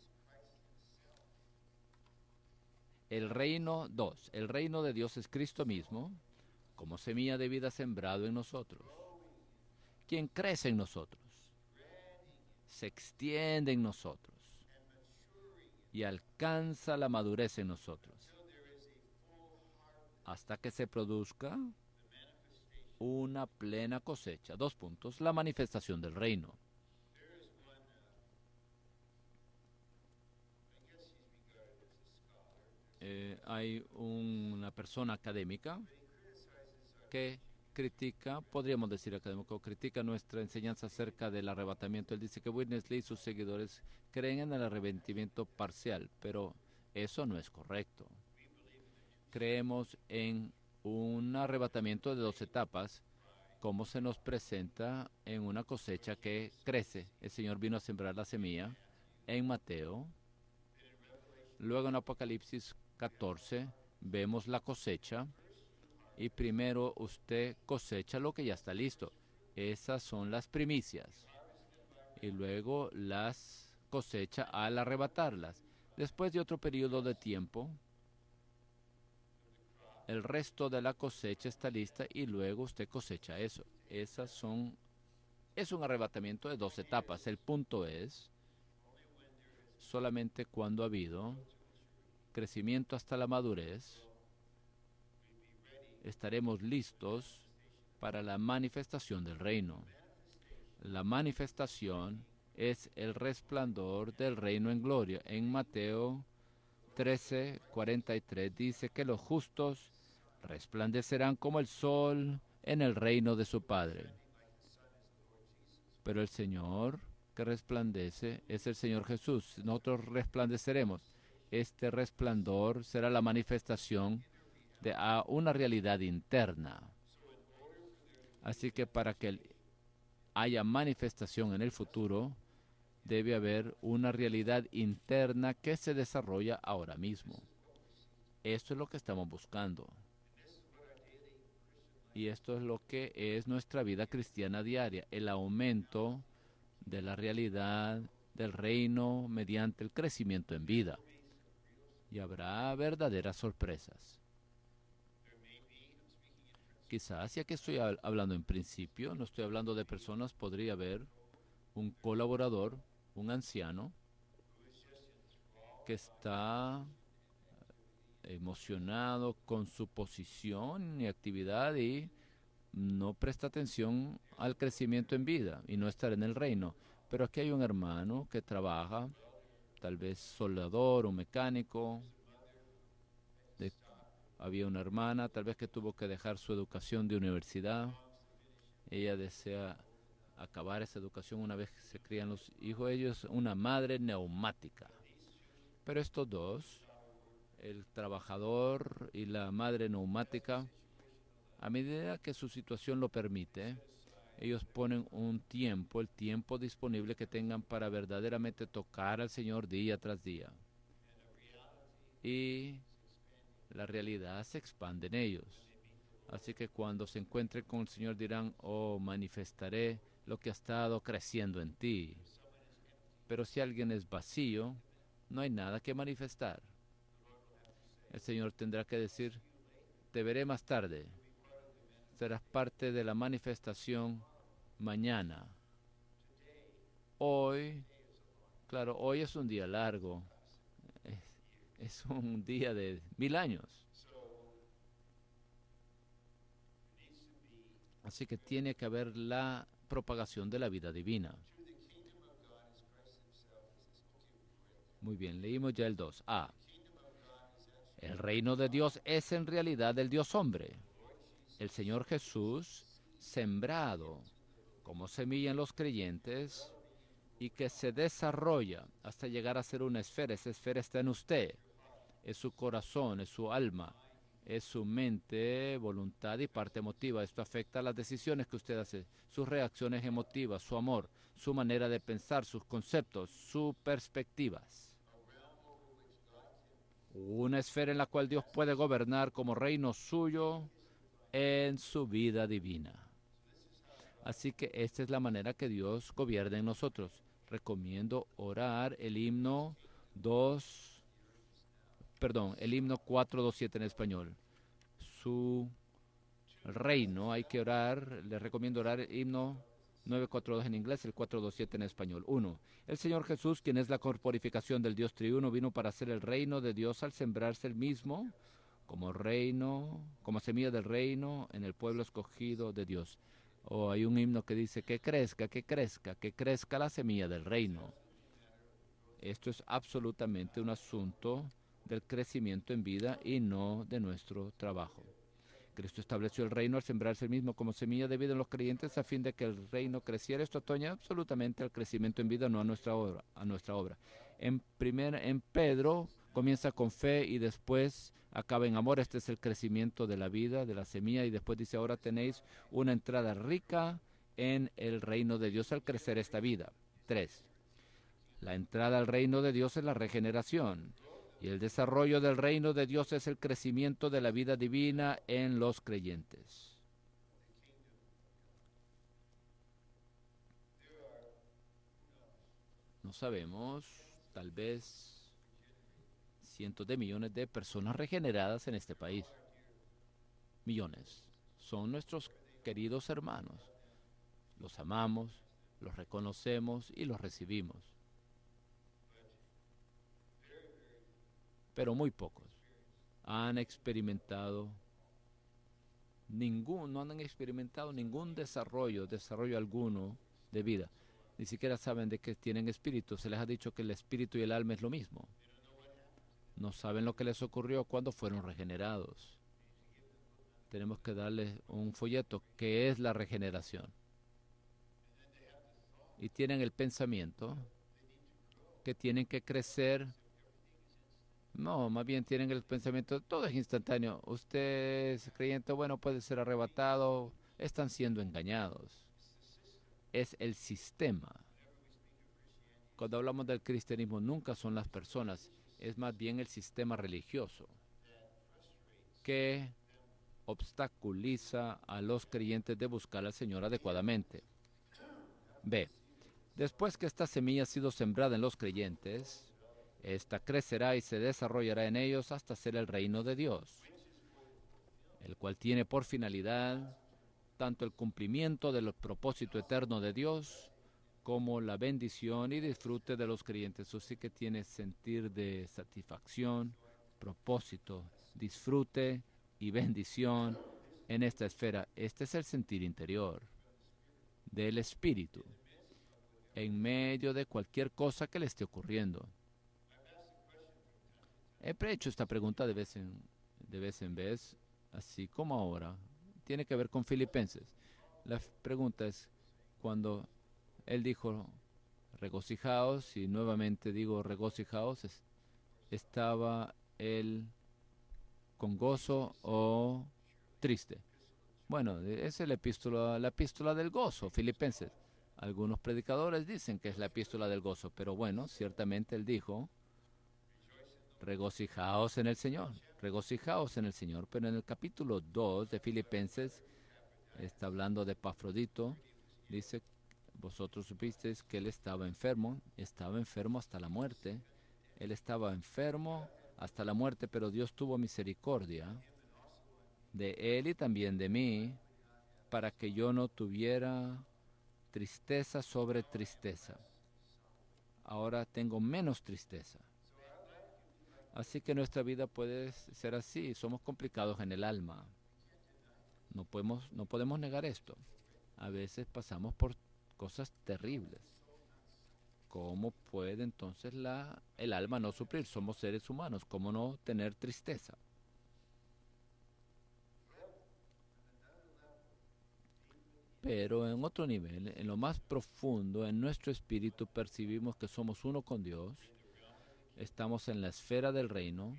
El reino 2. El reino de Dios es Cristo mismo, como semilla de vida sembrado en nosotros, quien crece en nosotros, se extiende en nosotros y alcanza la madurez en nosotros, hasta que se produzca una plena cosecha. 2 puntos. La manifestación del reino. Hay una persona académica que critica, podríamos decir académico, critica nuestra enseñanza acerca del arrebatamiento. Él dice que Witness Lee y sus seguidores creen en el arrebatamiento parcial, pero eso no es correcto. Creemos en un arrebatamiento de 2 etapas, como se nos presenta en una cosecha que crece. El Señor vino a sembrar la semilla en Mateo. Luego en Apocalipsis 14 vemos la cosecha. Y primero usted cosecha lo que ya está listo. Esas son las primicias. Y luego las cosecha al arrebatarlas. Después de otro periodo de tiempo, el resto de la cosecha está lista y luego usted cosecha eso. Es un arrebatamiento de 2 etapas. El punto es, solamente cuando ha habido crecimiento hasta la madurez, estaremos listos para la manifestación del reino. La manifestación es el resplandor del reino en gloria. En Mateo 13:43 dice que los justos resplandecerán como el sol en el reino de su Padre. Pero el Señor que resplandece es el Señor Jesús. Nosotros resplandeceremos. Este resplandor será la manifestación de una realidad interna. Así que para que haya manifestación en el futuro, debe haber una realidad interna que se desarrolla ahora mismo. Esto es lo que estamos buscando. Y esto es lo que es nuestra vida cristiana diaria, el aumento de la realidad del reino mediante el crecimiento en vida. Y habrá verdaderas sorpresas. Quizás, ya que estoy hablando en principio, no estoy hablando de personas, podría haber un colaborador, un anciano, que está emocionado con su posición y actividad y no presta atención al crecimiento en vida y no estar en el reino. Pero aquí hay un hermano que trabaja, tal vez soldador o mecánico. Había una hermana, tal vez que tuvo que dejar su educación de universidad. Ella desea acabar esa educación una vez que se crían los hijos. Ellos, una madre neumática. Pero estos dos, el trabajador y la madre neumática, a medida que su situación lo permite, ellos ponen un tiempo, el tiempo disponible que tengan para verdaderamente tocar al Señor día tras día. Y la realidad se expande en ellos. Así que cuando se encuentren con el Señor dirán, oh, manifestaré lo que ha estado creciendo en ti. Pero si alguien es vacío, no hay nada que manifestar. El Señor tendrá que decir, te veré más tarde. Serás parte de la manifestación mañana. Hoy, claro, hoy es un día largo. Es un día de 1000 años. Así que tiene que haber la propagación de la vida divina. Muy bien, leímos ya el 2a. El reino de Dios es en realidad el Dios hombre. El Señor Jesús, sembrado como semilla en los creyentes y que se desarrolla hasta llegar a ser una esfera. Esa esfera está en usted. Es su corazón, es su alma, es su mente, voluntad y parte emotiva. Esto afecta a las decisiones que usted hace, sus reacciones emotivas, su amor, su manera de pensar, sus conceptos, sus perspectivas. Una esfera en la cual Dios puede gobernar como reino suyo en su vida divina. Así que esta es la manera que Dios gobierna en nosotros. Recomiendo orar el himno 427 en español. Su reino, hay que orar, les recomiendo orar el himno 942 en inglés, el 427 en español. 1. El Señor Jesús, quien es la corporificación del Dios triuno, vino para hacer el reino de Dios al sembrarse el mismo como reino, como semilla del reino en el pueblo escogido de Dios. Hay un himno que dice que crezca, que crezca, que crezca la semilla del reino. Esto es absolutamente un asunto del crecimiento en vida y no de nuestro trabajo. Cristo estableció el reino al sembrarse el mismo como semilla de vida en los creyentes a fin de que el reino creciera. Esto atañe absolutamente al crecimiento en vida, no a nuestra obra. En Pedro comienza con fe y después acaba en amor. Este es el crecimiento de la vida, de la semilla, y después dice, ahora tenéis una entrada rica en el reino de Dios al crecer esta vida. 3. La entrada al reino de Dios es la regeneración. Y el desarrollo del reino de Dios es el crecimiento de la vida divina en los creyentes. No sabemos, tal vez cientos de millones de personas regeneradas en este país. Millones. Son nuestros queridos hermanos. Los amamos, los reconocemos y los recibimos. Pero muy pocos han experimentado no han experimentado ningún desarrollo alguno de vida. Ni siquiera saben de que tienen espíritu. Se les ha dicho que el espíritu y el alma es lo mismo. No saben lo que les ocurrió cuando fueron regenerados. Tenemos que darles un folleto que es la regeneración. Y tienen el pensamiento que tienen que crecer. No, más bien tienen el pensamiento, todo es instantáneo. Usted es creyente, bueno, puede ser arrebatado. Están siendo engañados. Es el sistema. Cuando hablamos del cristianismo, nunca son las personas, es más bien el sistema religioso que obstaculiza a los creyentes de buscar al Señor adecuadamente. B. Después que esta semilla ha sido sembrada en los creyentes, esta crecerá y se desarrollará en ellos hasta ser el reino de Dios, el cual tiene por finalidad tanto el cumplimiento del propósito eterno de Dios como la bendición y disfrute de los creyentes. Eso sí que tiene sentir de satisfacción, propósito, disfrute y bendición en esta esfera. Este es el sentir interior del espíritu en medio de cualquier cosa que le esté ocurriendo. He hecho esta pregunta de vez en vez, así como ahora. Tiene que ver con Filipenses. La pregunta es, cuando él dijo regocijaos, y nuevamente digo regocijaos, ¿estaba él con gozo o triste? Bueno, esa es la epístola del gozo, Filipenses. Algunos predicadores dicen que es la epístola del gozo, pero bueno, ciertamente él dijo, regocijaos en el Señor, regocijaos en el Señor. Pero en el capítulo 2 de Filipenses está hablando de Epafrodito, dice, vosotros supisteis que él estaba enfermo hasta la muerte, él estaba enfermo hasta la muerte, pero Dios tuvo misericordia de él y también de mí, para que yo no tuviera tristeza sobre tristeza. Ahora tengo menos tristeza. Así que nuestra vida puede ser así. Somos complicados en el alma. No podemos negar esto. A veces pasamos por cosas terribles. ¿Cómo puede entonces el alma no sufrir? Somos seres humanos. ¿Cómo no tener tristeza? Pero en otro nivel, en lo más profundo, en nuestro espíritu percibimos que somos uno con Dios. Estamos en la esfera del reino.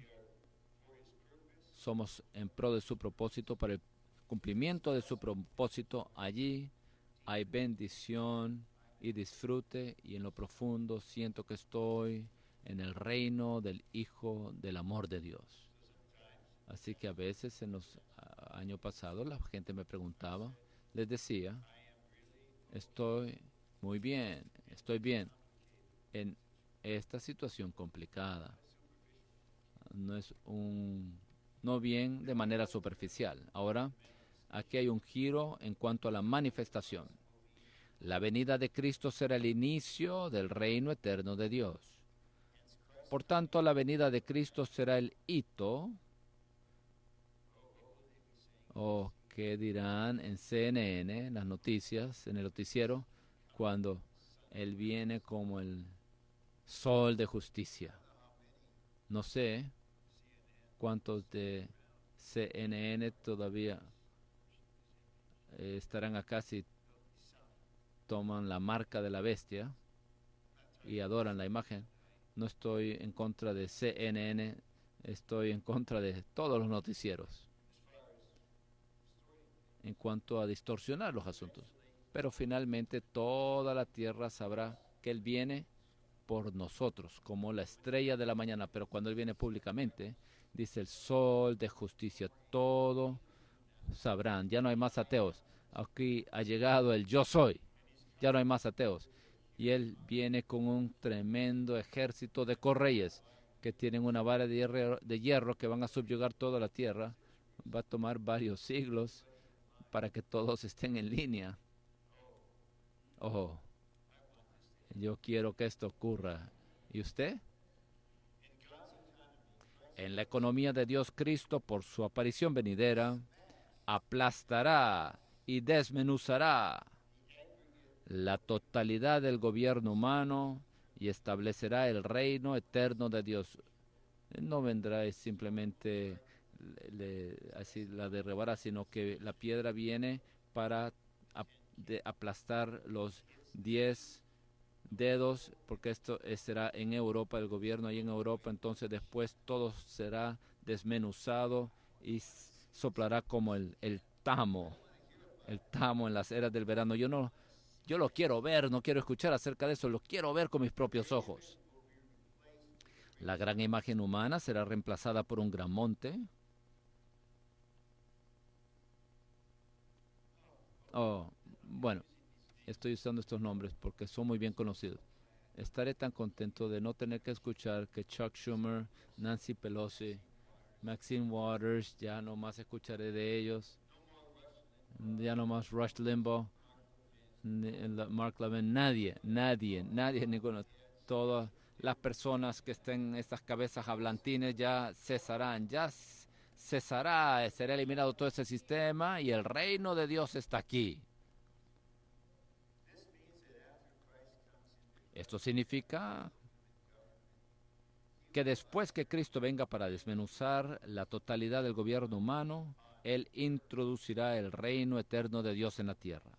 Somos en pro de su propósito, para el cumplimiento de su propósito. Allí hay bendición y disfrute, y en lo profundo siento que estoy en el reino del Hijo del amor de Dios. Así que a veces en los años pasados la gente me preguntaba, les decía, estoy muy bien, estoy bien en esta situación complicada. No bien de manera superficial. Ahora, aquí hay un giro en cuanto a la manifestación. La venida de Cristo será el inicio del reino eterno de Dios. Por tanto, la venida de Cristo será el hito, o que dirán en CNN, en las noticias, en el noticiero, cuando Él viene como el sol de justicia. No sé cuántos de CNN todavía estarán acá si toman la marca de la bestia y adoran la imagen. No estoy en contra de CNN, estoy en contra de todos los noticieros en cuanto a distorsionar los asuntos. Pero finalmente toda la tierra sabrá que Él viene por nosotros, como la estrella de la mañana. Pero cuando Él viene públicamente, dice el sol de justicia, todo sabrán. Ya no hay más ateos. Aquí ha llegado el yo soy. Ya no hay más ateos. Y Él viene con un tremendo ejército de correyes que tienen una vara de hierro que van a subyugar toda la tierra. Va a tomar varios siglos para que todos estén en línea. Oh, yo quiero que esto ocurra. ¿Y usted? En la economía de Dios, Cristo, por su aparición venidera, aplastará y desmenuzará la totalidad del gobierno humano y establecerá el reino eterno de Dios. No vendrá y simplemente así la derribará, sino que la piedra viene para aplastar los 10 dedos, porque esto será en Europa, el gobierno ahí en Europa. Entonces después todo será desmenuzado y soplará como el tamo en las eras del verano. Yo lo quiero ver, no quiero escuchar acerca de eso, lo quiero ver con mis propios ojos. La gran imagen humana será reemplazada por un gran monte. Oh, bueno, estoy usando estos nombres porque son muy bien conocidos. Estaré tan contento de no tener que escuchar que Chuck Schumer, Nancy Pelosi, Maxine Waters, ya no más escucharé de ellos. Ya no más Rush Limbaugh, Mark Levin, nadie, ninguno. Todas las personas que estén en estas cabezas hablantines ya cesarán, cesará, será eliminado todo ese sistema y el reino de Dios está aquí. Esto significa que después que Cristo venga para desmenuzar la totalidad del gobierno humano, Él introducirá el reino eterno de Dios en la tierra.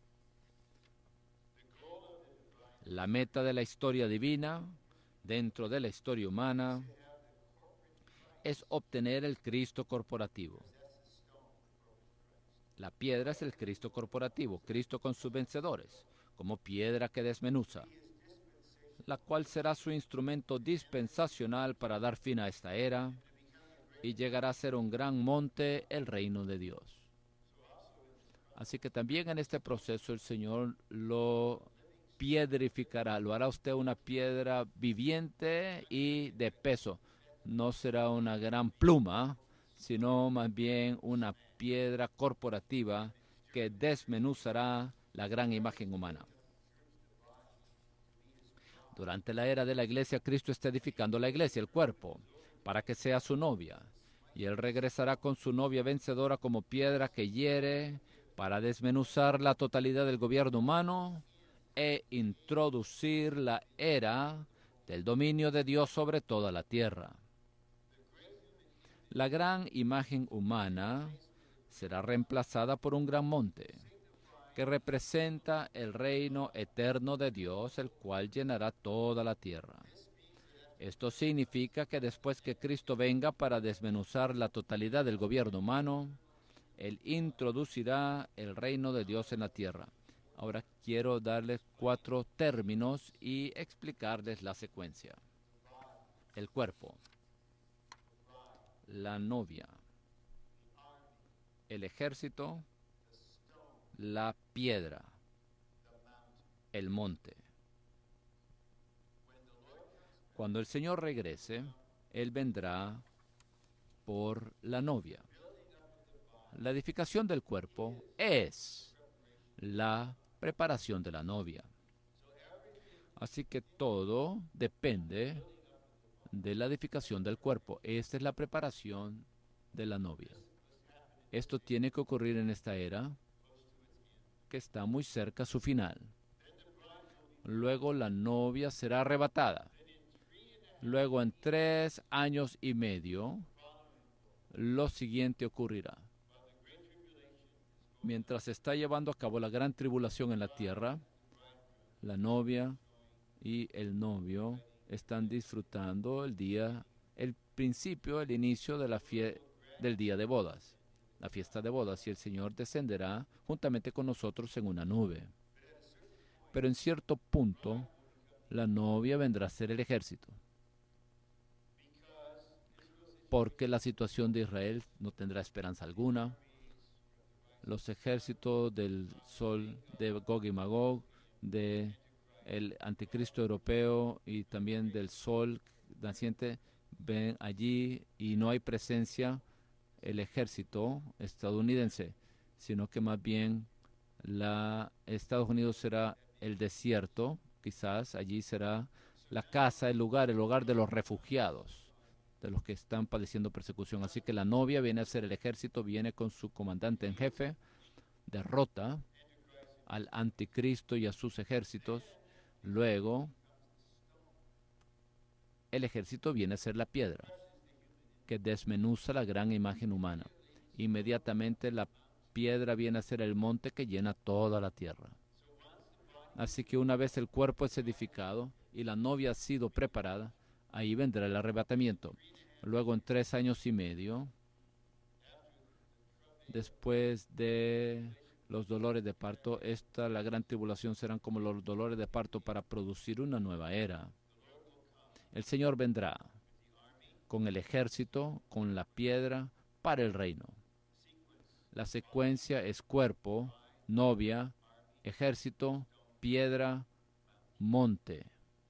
La meta de la historia divina, dentro de la historia humana, es obtener el Cristo corporativo. La piedra es el Cristo corporativo, Cristo con sus vencedores, como piedra que desmenuza, la cual será su instrumento dispensacional para dar fin a esta era y llegará a ser un gran monte, el reino de Dios. Así que también en este proceso el Señor lo piedrificará, lo hará usted una piedra viviente y de peso. No será una gran pluma, sino más bien una piedra corporativa que desmenuzará la gran imagen humana. Durante la era de la iglesia, Cristo está edificando la iglesia, el cuerpo, para que sea su novia. Y Él regresará con su novia vencedora como piedra que hiere para desmenuzar la totalidad del gobierno humano e introducir la era del dominio de Dios sobre toda la tierra. La gran imagen humana será reemplazada por un gran monte, que representa el reino eterno de Dios, el cual llenará toda la tierra. Esto significa que después que Cristo venga para desmenuzar la totalidad del gobierno humano, Él introducirá el reino de Dios en la tierra. Ahora quiero darles 4 términos y explicarles la secuencia. El cuerpo, la novia, el ejército, la piedra, el monte. Cuando el Señor regrese, Él vendrá por la novia. La edificación del cuerpo es la preparación de la novia. Así que todo depende de la edificación del cuerpo. Esta es la preparación de la novia. Esto tiene que ocurrir en esta era que está muy cerca a su final. Luego la novia será arrebatada. Luego en 3 años y medio, lo siguiente ocurrirá. Mientras se está llevando a cabo la gran tribulación en la tierra, la novia y el novio están disfrutando el principio, el inicio de del día de bodas, la fiesta de bodas, y el Señor descenderá juntamente con nosotros en una nube. Pero en cierto punto, la novia vendrá a ser el ejército, porque la situación de Israel no tendrá esperanza alguna. Los ejércitos del sol de Gog y Magog, del anticristo europeo y también del sol naciente, ven allí y no hay presencia el ejército estadounidense, sino que más bien Estados Unidos será el desierto, quizás allí será la casa, el hogar de los refugiados, de los que están padeciendo persecución. Así que la novia viene a ser el ejército, viene con su comandante en jefe, derrota al anticristo y a sus ejércitos. Luego, el ejército viene a ser la piedra, que desmenuza la gran imagen humana. Inmediatamente la piedra viene a ser el monte que llena toda la tierra. Así que una vez el cuerpo es edificado y la novia ha sido preparada, ahí vendrá el arrebatamiento. Luego en 3 años y medio, después de los dolores de parto, la gran tribulación serán como los dolores de parto para producir una nueva era. El Señor vendrá con el ejército, con la piedra, para el reino. La secuencia es cuerpo, novia, ejército, piedra, monte.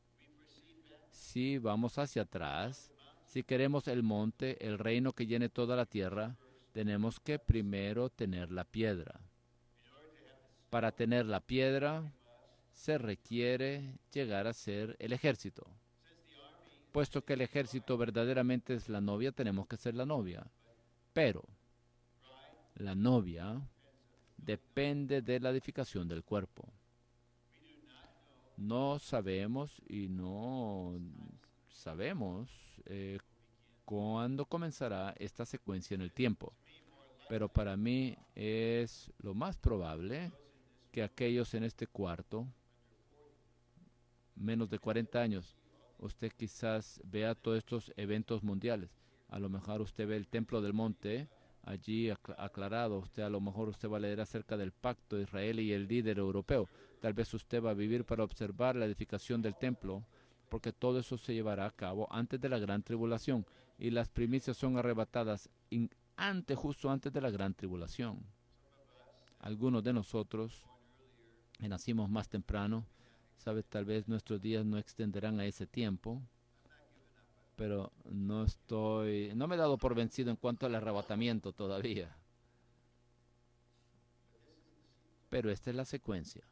Si vamos hacia atrás, si queremos el monte, el reino que llene toda la tierra, tenemos que primero tener la piedra. Para tener la piedra, se requiere llegar a ser el ejército. Puesto que el ejército verdaderamente es la novia, tenemos que ser la novia. Pero la novia depende de la edificación del cuerpo. No sabemos cuándo comenzará esta secuencia en el tiempo. Pero para mí es lo más probable que aquellos en este cuarto, menos de 40 años, usted quizás vea todos estos eventos mundiales. A lo mejor usted ve el Templo del Monte allí aclarado. Usted va a leer acerca del pacto de Israel y el líder europeo. Tal vez usted va a vivir para observar la edificación del templo, porque todo eso se llevará a cabo antes de la gran tribulación, y las primicias son arrebatadas justo antes de la gran tribulación. Algunos de nosotros que nacimos más temprano, tal vez nuestros días no extenderán a ese tiempo, pero no me he dado por vencido en cuanto al arrebatamiento todavía. Pero esta es la secuencia.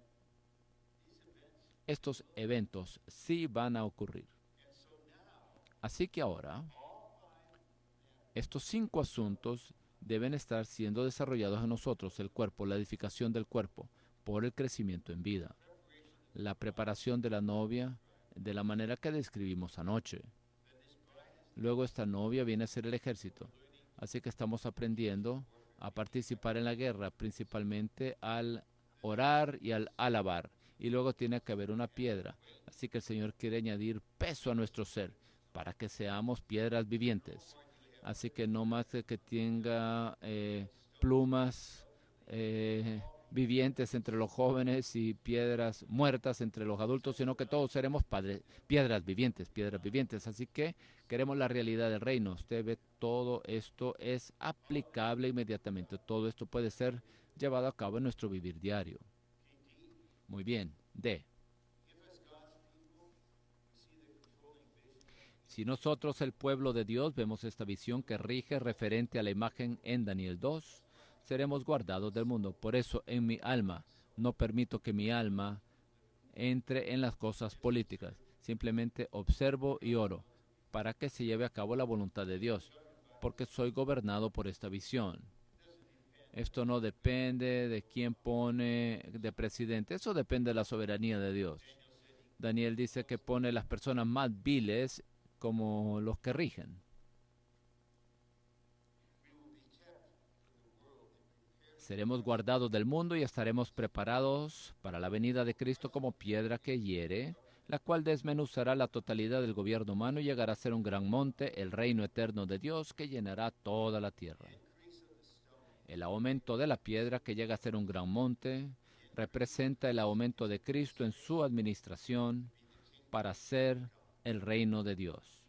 Estos eventos sí van a ocurrir. Así que ahora, estos 5 asuntos deben estar siendo desarrollados en nosotros: el cuerpo, la edificación del cuerpo, por el crecimiento en vida, la preparación de la novia de la manera que describimos anoche. Luego esta novia viene a ser el ejército. Así que estamos aprendiendo a participar en la guerra, principalmente al orar y al alabar. Y luego tiene que haber una piedra. Así que el Señor quiere añadir peso a nuestro ser para que seamos piedras vivientes. Así que no más que tenga plumas vivientes entre los jóvenes y piedras muertas entre los adultos, sino que todos seremos piedras vivientes. Así que queremos la realidad del reino. Usted ve, todo esto es aplicable inmediatamente. Todo esto puede ser llevado a cabo en nuestro vivir diario. Muy bien. D. Si nosotros, el pueblo de Dios, vemos esta visión que rige referente a la imagen en Daniel 2, seremos guardados del mundo. Por eso en mi alma no permito que mi alma entre en las cosas políticas. Simplemente observo y oro para que se lleve a cabo la voluntad de Dios, porque soy gobernado por esta visión. Esto no depende de quién pone de presidente. Eso depende de la soberanía de Dios. Daniel dice que pone las personas más viles como los que rigen. Seremos guardados del mundo y estaremos preparados para la venida de Cristo como piedra que hiere, la cual desmenuzará la totalidad del gobierno humano y llegará a ser un gran monte, el reino eterno de Dios que llenará toda la tierra. El aumento de la piedra, que llega a ser un gran monte, representa el aumento de Cristo en su administración para ser el reino de Dios.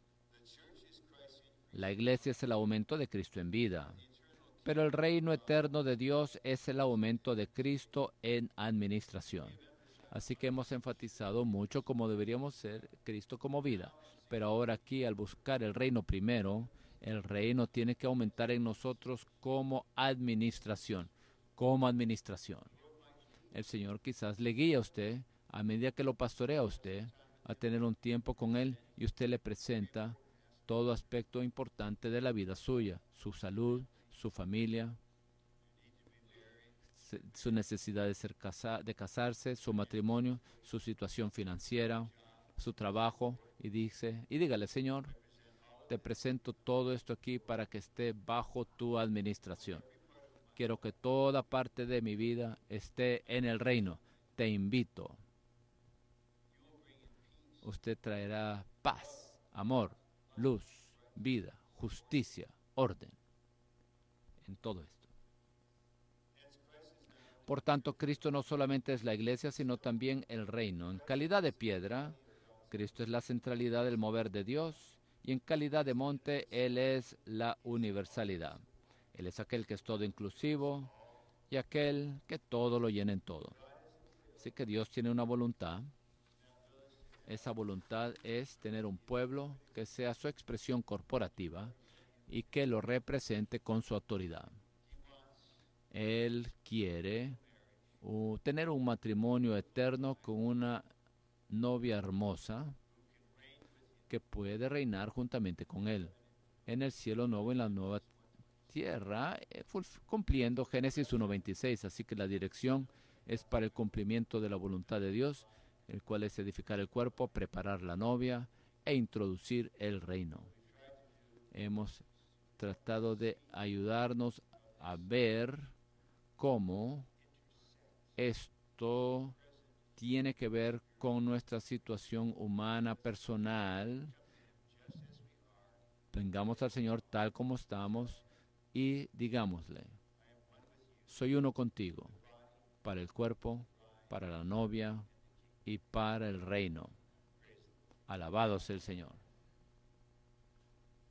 La iglesia es el aumento de Cristo en vida, pero el reino eterno de Dios es el aumento de Cristo en administración. Así que hemos enfatizado mucho cómo deberíamos ser Cristo como vida, pero ahora aquí, al buscar el reino primero, el reino tiene que aumentar en nosotros como administración. El Señor quizás le guía a usted, a medida que lo pastorea a usted, a tener un tiempo con Él, y usted le presenta todo aspecto importante de la vida suya: su salud, su familia, su necesidad de casarse, su matrimonio, su situación financiera, su trabajo, y dígale: Señor, te presento todo esto aquí para que esté bajo tu administración. Quiero que toda parte de mi vida esté en el reino. Te invito. Usted traerá paz, amor, luz, vida, justicia, orden en todo esto. Por tanto, Cristo no solamente es la iglesia, sino también el reino. En calidad de piedra, Cristo es la centralidad del mover de Dios, y en calidad de monte, Él es la universalidad. Él es aquel que es todo inclusivo y aquel que todo lo llena en todo. Así que Dios tiene una voluntad. Esa voluntad es tener un pueblo que sea su expresión corporativa y que lo represente con su autoridad. Él quiere tener un matrimonio eterno con una novia hermosa que puede reinar juntamente con Él en el cielo nuevo y en la nueva tierra, cumpliendo Génesis 1:26. Así que la dirección es para el cumplimiento de la voluntad de Dios, el cual es edificar el cuerpo, preparar la novia e introducir el reino. Hemos tratado de ayudarnos a ver cómo esto tiene que ver con nuestra situación humana, personal. Vengamos al Señor tal como estamos, y digámosle, soy uno contigo, para el cuerpo, para la novia y para el reino. Alabado sea el Señor.